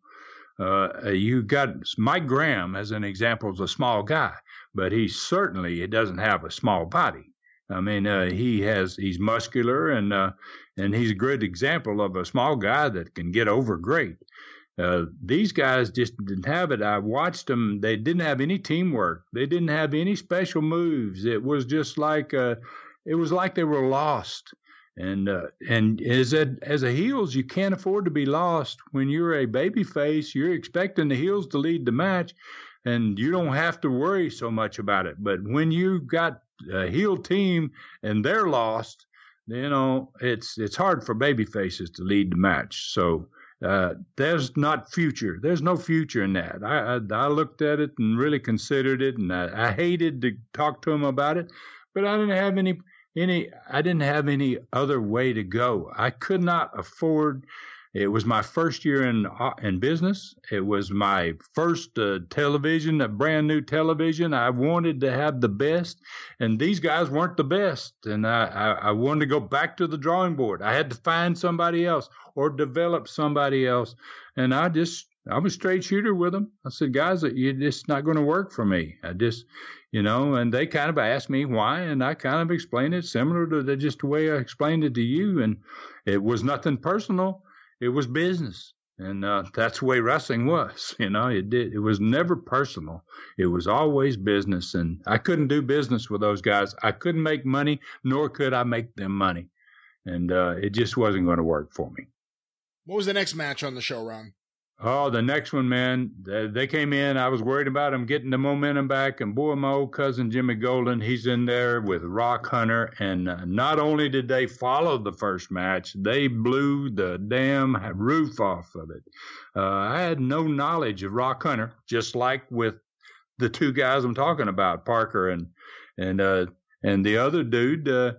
You got Mike Graham as an example is a small guy, but he doesn't have a small body. I mean, he's muscular and he's a great example of a small guy that can get over great. These guys just didn't have it. I watched them. They didn't have any teamwork. They didn't have any special moves. It was just like, it was like they were lost. And as a heels, you can't afford to be lost. When you're a baby face, you're expecting the heels to lead the match, and you don't have to worry so much about it. But when you got a heel team and they're lost, it's hard for baby faces to lead the match. So there's no future in that. I looked at it and really considered it, and I hated to talk to him about it, but I didn't have any other way to go. I could not afford. It was my first year in business. It was my first television, a brand new television. I wanted to have the best, and these guys weren't the best. And I wanted to go back to the drawing board. I had to find somebody else or develop somebody else. And I was a straight shooter with them. I said, guys, it's not going to work for me. And they kind of asked me why, and I kind of explained it similar to just the way I explained it to you. And it was nothing personal. It was business. And that's the way wrestling was. It was never personal. It was always business. And I couldn't do business with those guys. I couldn't make money, nor could I make them money. And it just wasn't going to work for me. What was the next match on the show, Ron? Oh, the next one, man, they came in. I was worried about them getting the momentum back. And boy, my old cousin, Jimmy Golden, he's in there with Rock Hunter. And not only did they follow the first match, they blew the damn roof off of it. I had no knowledge of Rock Hunter, just like with the two guys I'm talking about, Parker and the other dude.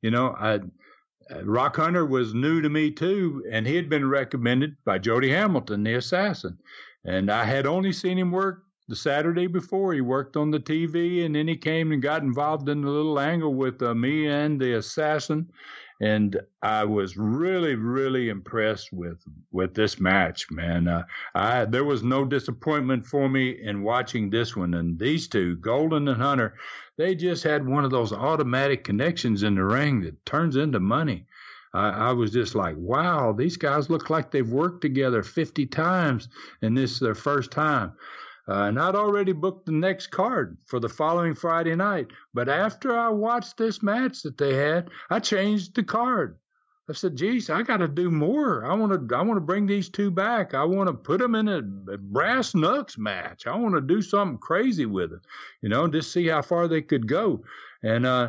Rock Hunter was new to me too, and he had been recommended by Jody Hamilton, the Assassin. And I had only seen him work the Saturday before. He worked on the TV, and then he came and got involved in the little angle with me and the Assassin. And I was really, really impressed with this match, man. There was no disappointment for me in watching this one. And these two, Golden and Hunter, they just had one of those automatic connections in the ring that turns into money. I was just like, wow, these guys look like they've worked together 50 times, and this is their first time. And I'd already booked the next card for the following Friday night. But after I watched this match that they had, I changed the card. I said, geez, I got to do more. I want to bring these two back. I want to put them in a brass knucks match. I want to do something crazy with them, just see how far they could go. And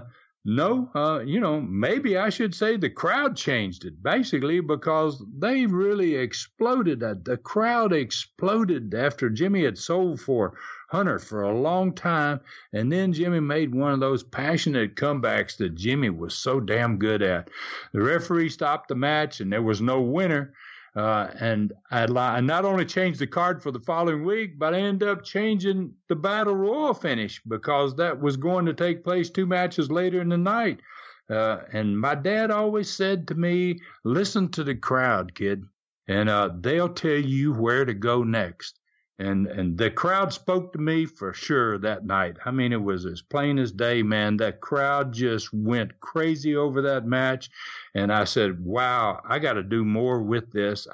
maybe I should say the crowd changed it, basically, because they really exploded. The crowd exploded after Jimmy had sold for Hunter for a long time, and then Jimmy made one of those passionate comebacks that Jimmy was so damn good at. The referee stopped the match, and there was no winner. And I not only changed the card for the following week, but I ended up changing the Battle Royal finish because that was going to take place 2 matches later in the night. And my dad always said to me, listen to the crowd, kid, and they'll tell you where to go next. And the crowd spoke to me for sure that night. I mean, it was as plain as day, man. That crowd just went crazy over that match. And I said, wow, I got to do more with this.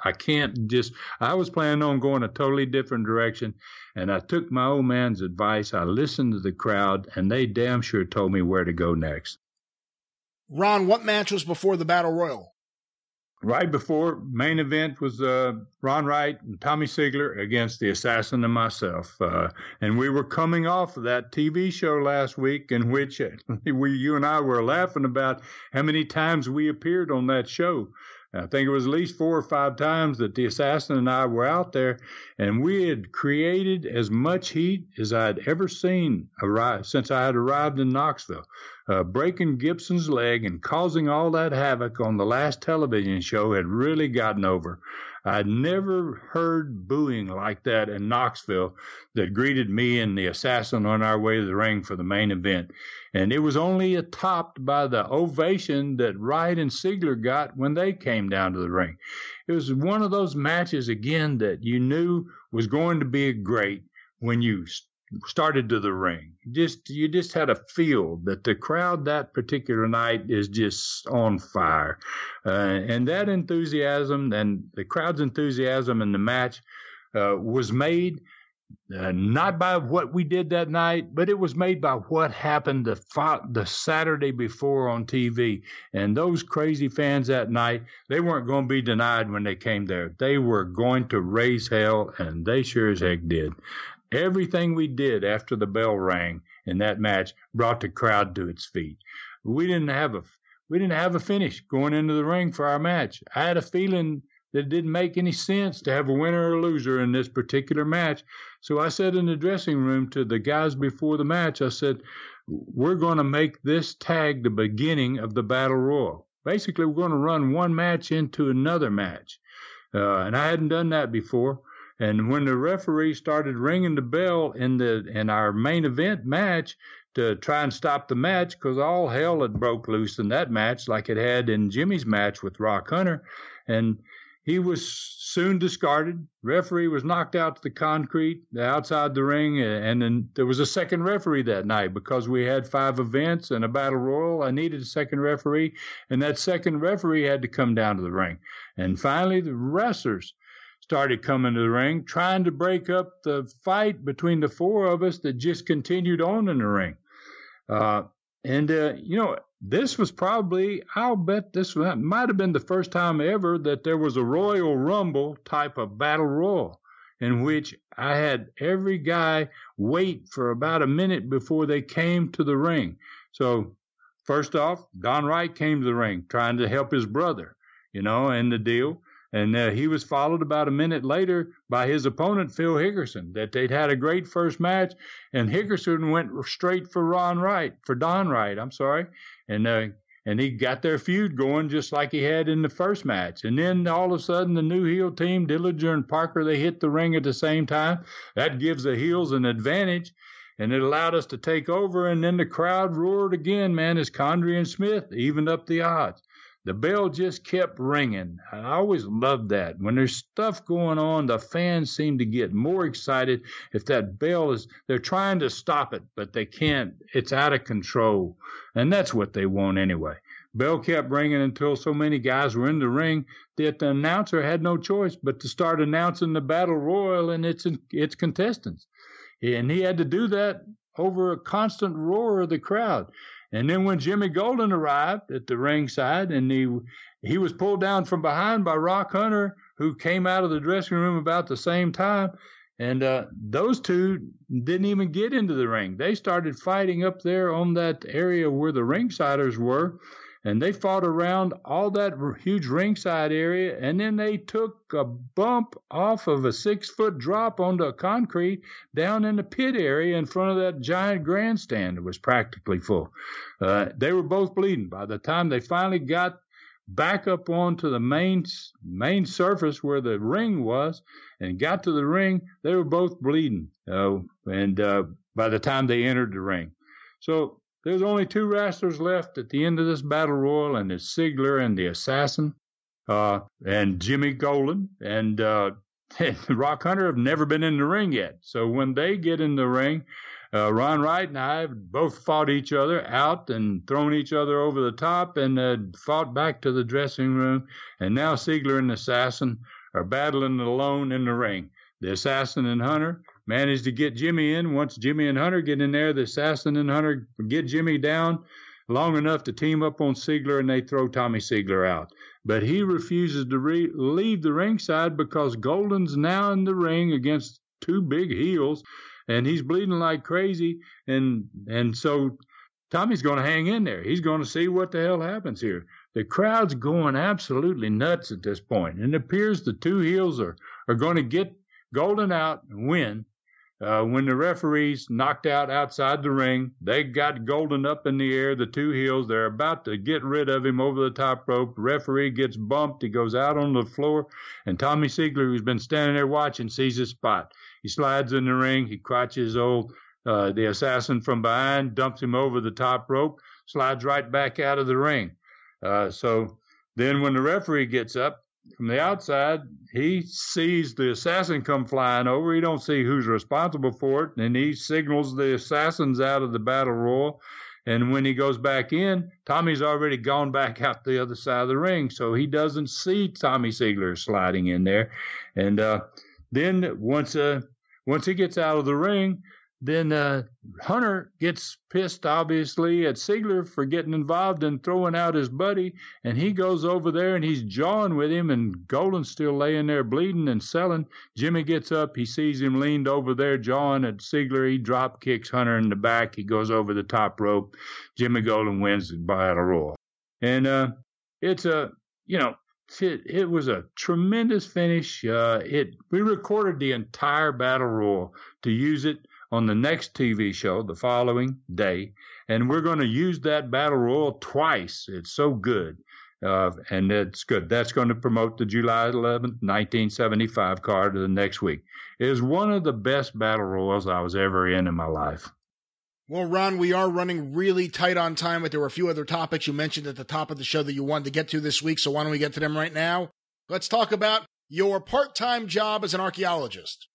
I was planning on going a totally different direction. And I took my old man's advice. I listened to the crowd, and they damn sure told me where to go next. Ron, what match was before the Battle Royal? Right before main event was Ron Wright and Tommy Sigler against the Assassin and myself. And we were coming off of that TV show last week in which you and I were laughing about how many times we appeared on that show. I think it was at least 4 or 5 times that the Assassin and I were out there, and we had created as much heat as I'd ever seen since I had arrived in Knoxville. Breaking Gibson's leg and causing all that havoc on the last television show had really gotten over. I'd never heard booing like that in Knoxville that greeted me and the Assassin on our way to the ring for the main event. And it was only topped by the ovation that Wright and Sigler got when they came down to the ring. It was one of those matches, again, that you knew was going to be great when you started to the ring. You just had a feel that the crowd that particular night is just on fire. And that enthusiasm and the crowd's enthusiasm in the match was made not by what we did that night, but it was made by what happened the Saturday before on TV. And those crazy fans that night, they weren't going to be denied when they came there. They were going to raise hell, and they sure as heck did. Everything we did after the bell rang in that match brought the crowd to its feet. We didn't have a finish going into the ring for our match. I had a feeling that it didn't make any sense to have a winner or a loser in this particular match. So I said in the dressing room to the guys before the match, I said, we're going to make this tag the beginning of the Battle Royal. Basically, we're going to run one match into another match. And I hadn't done that before. And when the referee started ringing the bell in our main event match to try and stop the match, because all hell had broke loose in that match like it had in Jimmy's match with Rock Hunter, and he was soon discarded. Referee was knocked out to the concrete outside the ring, and then there was a second referee that night because we had 5 events and a battle royal. I needed a second referee, and that second referee had to come down to the ring. And finally, the wrestlers started coming to the ring, trying to break up the fight between the 4 of us that just continued on in the ring. This was probably, I'll bet this might have been the first time ever that there was a Royal Rumble type of battle royal in which I had every guy wait for about a minute before they came to the ring. So first off, Don Wright came to the ring trying to help his brother, and the deal. And he was followed about a minute later by his opponent, Phil Hickerson, that they'd had a great first match. And Hickerson went straight for Don Wright, And he got their feud going just like he had in the first match. And then all of a sudden, the new heel team, Dillinger and Parker, they hit the ring at the same time. That gives the heels an advantage. And it allowed us to take over. And then the crowd roared again, man, as Condrey and Smith evened up the odds. The bell just kept ringing. I always loved that. When there's stuff going on, the fans seem to get more excited if that bell they're trying to stop it, but they can't. It's out of control. And that's what they want anyway. Bell kept ringing until so many guys were in the ring that the announcer had no choice but to start announcing the Battle Royal and its contestants. And he had to do that over a constant roar of the crowd. And then when Jimmy Golden arrived at the ringside, and he was pulled down from behind by Rock Hunter, who came out of the dressing room about the same time, and those two didn't even get into the ring. They started fighting up there on that area where the ringsiders were, and they fought around all that huge ringside area, and then they took a bump off of a 6-foot drop onto concrete down in the pit area in front of that giant grandstand that was practically full. They were both bleeding. By the time they finally got back up onto the main surface where the ring was and got to the ring, they were both bleeding. By the time they entered the ring. So there's only 2 wrestlers left at the end of this battle royal, and it's Ziggler and the Assassin, and Jimmy Golden, and Rock Hunter have never been in the ring yet. So when they get in the ring, Ron Wright and I have both fought each other out and thrown each other over the top and fought back to the dressing room. And now Ziggler and the Assassin are battling alone in the ring. The Assassin and Hunter managed to get Jimmy in. Once Jimmy and Hunter get in there, the Assassin and Hunter get Jimmy down long enough to team up on Ziggler, and they throw Tommy Ziggler out. But he refuses to leave the ringside because Golden's now in the ring against 2 big heels, and he's bleeding like crazy. And so Tommy's going to hang in there. He's going to see what the hell happens here. The crowd's going absolutely nuts at this point, and it appears the 2 heels are going to get Golden out and win. When the referees knocked out outside the ring, they got Golden up in the air, the 2 heels. They're about to get rid of him over the top rope. The referee gets bumped. He goes out on the floor, and Tommy Ziggler, who's been standing there watching, sees his spot. He slides in the ring. He crotches the Assassin from behind, dumps him over the top rope, slides right back out of the ring. So then when the referee gets up from the outside, he sees the Assassin come flying over. He don't see who's responsible for it, and he signals the Assassins out of the battle royal. And when he goes back in, Tommy's already gone back out the other side of the ring, so he doesn't see Tommy Ziggler sliding in there. And then once once he gets out of the ring, then Hunter gets pissed, obviously, at Ziegler for getting involved and throwing out his buddy, and he goes over there and he's jawing with him, and Golden's still laying there bleeding and selling. Jimmy gets up. He sees him leaned over there jawing at Ziegler. He drop kicks Hunter in the back. He goes over the top rope. Jimmy Golden wins the Battle Royal. And it was a tremendous finish. We recorded the entire Battle Royal to use it on the next TV show the following day, and we're going to use that Battle Royal twice. It's so good, and it's good. That's going to promote the July 11th, 1975 card of the next week. It is one of the best Battle Royals I was ever in my life. Well, Ron, we are running really tight on time, but there were a few other topics you mentioned at the top of the show that you wanted to get to this week, so why don't we get to them right now? Let's talk about your part-time job as an archaeologist.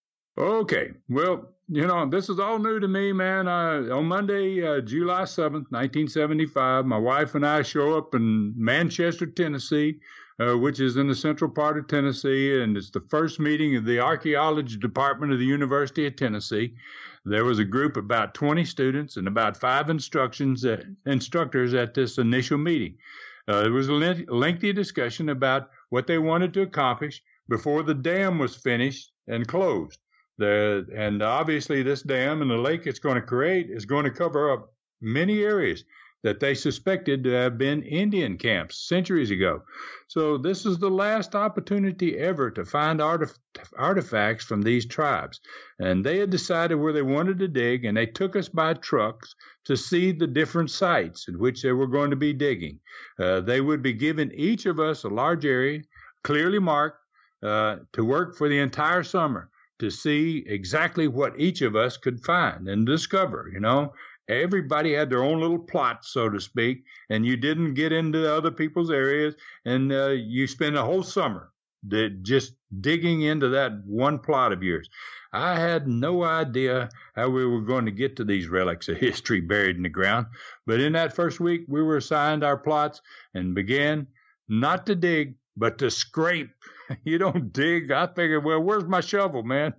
Okay. Well, this is all new to me, man. On Monday, July 7th, 1975, my wife and I show up in Manchester, Tennessee, which is in the central part of Tennessee, and it's the first meeting of the archaeology department of the University of Tennessee. There was a group of about 20 students and about 5 instructors at this initial meeting. There was a lengthy discussion about what they wanted to accomplish before the dam was finished and closed. And obviously this dam and the lake it's going to create is going to cover up many areas that they suspected to have been Indian camps centuries ago. So this is the last opportunity ever to find artifacts from these tribes. And they had decided where they wanted to dig, and they took us by trucks to see the different sites in which they were going to be digging. They would be giving each of us a large area, clearly marked, to work for the entire summer, to see exactly what each of us could find and discover. Everybody had their own little plot, so to speak, and you didn't get into other people's areas, and you spend a whole summer just digging into that one plot of yours. I had no idea how we were going to get to these relics of history buried in the ground, but in that first week, we were assigned our plots and began not to dig, but to scrape. You don't dig. I figured, well, where's my shovel, man?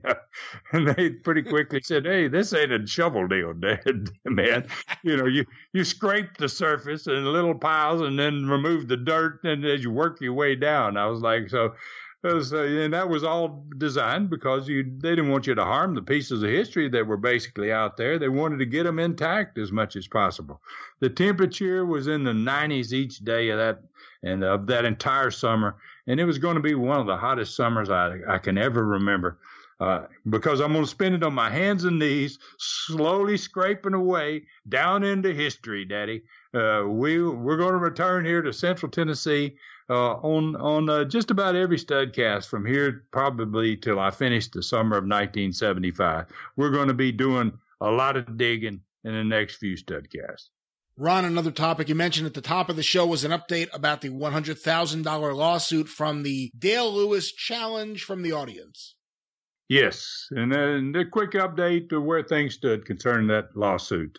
And they pretty quickly said, hey, this ain't a shovel deal, Dad, man. You scrape the surface in little piles and then remove the dirt, and as you work your way down. I was like, and that was all designed because they didn't want you to harm the pieces of history that were basically out there. They wanted to get them intact as much as possible. The temperature was in the 90s each day of that entire summer, and it was going to be one of the hottest summers I can ever remember. Because I'm going to spend it on my hands and knees, slowly scraping away down into history, Daddy. We're going to return here to Central Tennessee on just about every studcast from here probably till I finish the summer of 1975. We're going to be doing a lot of digging in the next few studcasts. Ron, another topic you mentioned at the top of the show was an update about the $100,000 lawsuit from the Dale Lewis challenge from the audience. Yes, and then a quick update of where things stood concerning that lawsuit.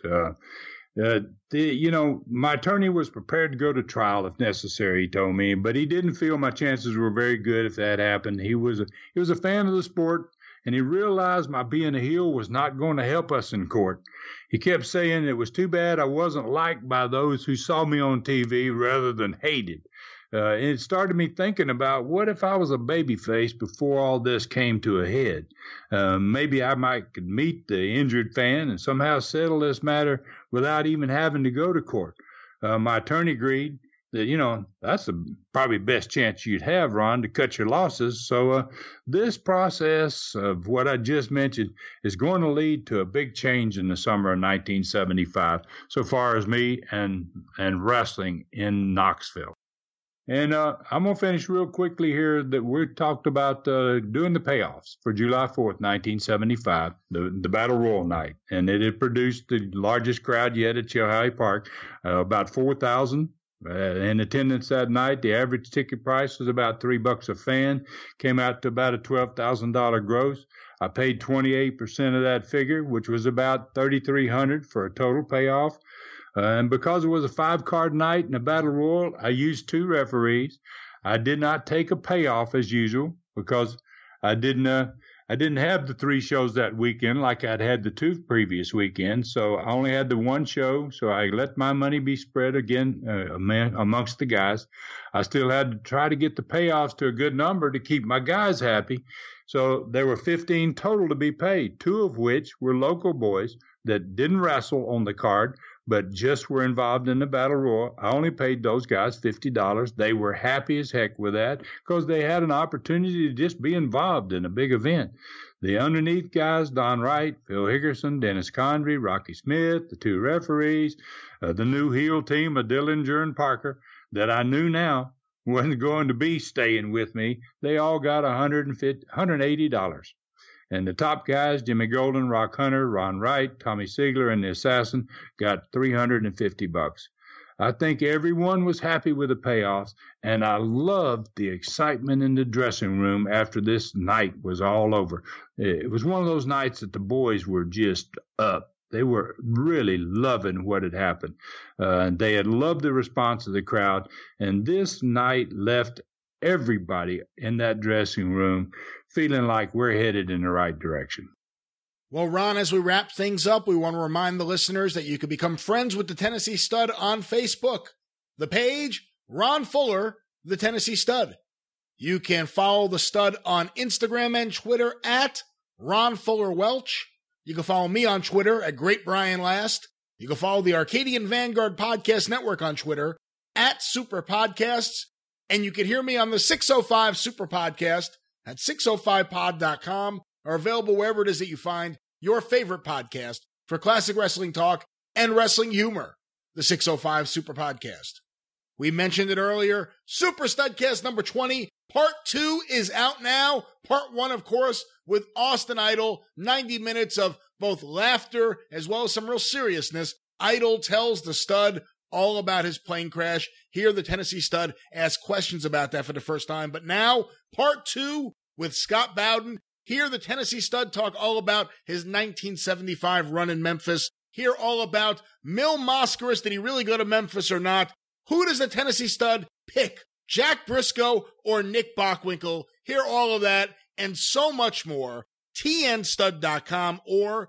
My attorney was prepared to go to trial if necessary, he told me, but he didn't feel my chances were very good if that happened. He was a fan of the sport, and he realized my being a heel was not going to help us in court. He kept saying it was too bad I wasn't liked by those who saw me on TV rather than hated. It started me thinking about what if I was a babyface before all this came to a head. Maybe I could meet the injured fan and somehow settle this matter without even having to go to court. My attorney agreed that, that's the probably best chance you'd have, Ron, to cut your losses. So this process of what I just mentioned is going to lead to a big change in the summer of 1975, so far as me and wrestling in Knoxville. And I'm going to finish real quickly here that we talked about doing the payoffs for July 4th, 1975, the Battle Royal night. And it had produced the largest crowd yet at Chilhowie Park, about 4,000 in attendance that night. The average ticket price was about $3 a fan, came out to about a $12,000 gross. I paid 28% of that figure, which was about $3,300 for a total payoff. And because it was a 5-card night and a Battle Royal, I used 2 referees. I did not take a payoff as usual because I didn't I didn't have the 3 shows that weekend like I'd had the 2 previous weekends, so I only had the 1 show, so I let my money be spread again amongst the guys. I still had to try to get the payoffs to a good number to keep my guys happy. So there were 15 total to be paid, 2 of which were local boys that didn't wrestle on the card, but just were involved in the Battle Royal. I only paid those guys $50. They were happy as heck with that because they had an opportunity to just be involved in a big event. The underneath guys, Don Wright, Phil Hickerson, Dennis Condrey, Rocky Smith, the 2 referees, the new heel team of Dillinger and Parker that I knew now wasn't going to be staying with me, they all got $180. And the top guys, Jimmy Golden, Rock Hunter, Ron Wright, Tommy Siegler, and the Assassin, got $350. I think everyone was happy with the payoffs, and I loved the excitement in the dressing room after this night was all over. It was one of those nights that the boys were just up. They were really loving what had happened. And they had loved the response of the crowd, and this night left everybody in that dressing room feeling like we're headed in the right direction. Well, Ron, as we wrap things up, we want to remind the listeners that you can become friends with the Tennessee Stud on Facebook. The page, Ron Fuller, the Tennessee Stud. You can follow the Stud on Instagram and Twitter at Ron Fuller Welch. You can follow me on Twitter at Great Brian Last. You can follow the Arcadian Vanguard Podcast Network on Twitter at Super Podcasts. And you can hear me on the 605 Super Podcast at 605pod.com, or available wherever it is that you find your favorite podcast for classic wrestling talk and wrestling humor, the 605 Super Podcast. We mentioned it earlier, Super Studcast number 20, Part 2 is out now. Part 1, of course, with Austin Idol, 90 minutes of both laughter as well as some real seriousness. Idol tells the Stud all about his plane crash. Here, the Tennessee Stud asks questions about that for the first time. But now, Part 2 with Scott Bowden. Here, the Tennessee Stud talk all about his 1975 run in Memphis. Hear all about Mil Mascaras. Did he really go to Memphis or not? Who does the Tennessee Stud pick? Jack Briscoe or Nick Bockwinkel? Hear all of that and so much more. tnstud.com or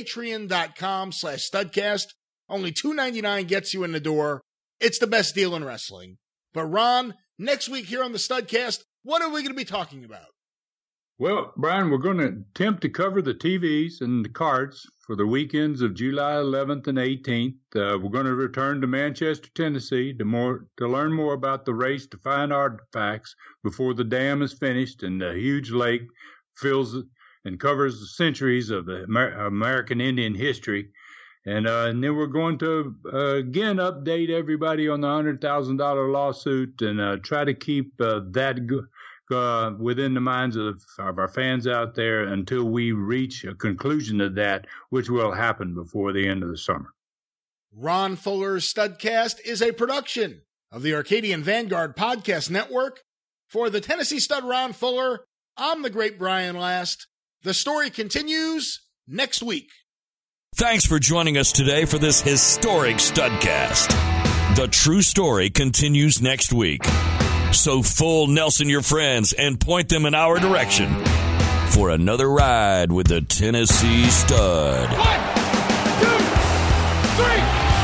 patreon.com/studcast. Only $2.99 gets you in the door. It's the best deal in wrestling. But Ron, next week here on the Studcast, what are we going to be talking about? Well, Brian, we're going to attempt to cover the TVs and the cards for the weekends of July 11th and 18th. We're going to return to Manchester, Tennessee to learn more about the race to find artifacts before the dam is finished and the huge lake fills and covers the centuries of the American Indian history. And then we're going to, again, update everybody on the $100,000 lawsuit and try to keep that within the minds of our fans out there until we reach a conclusion of that, which will happen before the end of the summer. Ron Fuller's Studcast is a production of the Arcadian Vanguard Podcast Network. For the Tennessee Stud Ron Fuller, I'm the Great Brian Last. The story continues next week. Thanks for joining us today for this historic Studcast. The true story continues next week. So full Nelson your friends and point them in our direction for another ride with the Tennessee Stud. 1,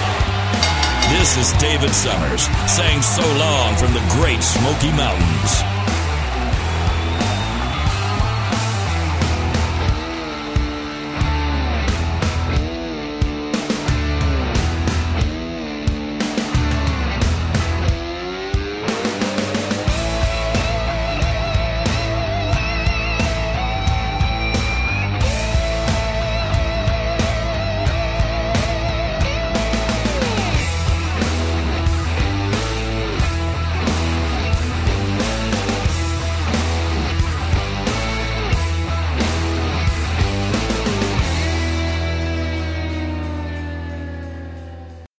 2, 3. This is David Summers saying so long from the Great Smoky Mountains.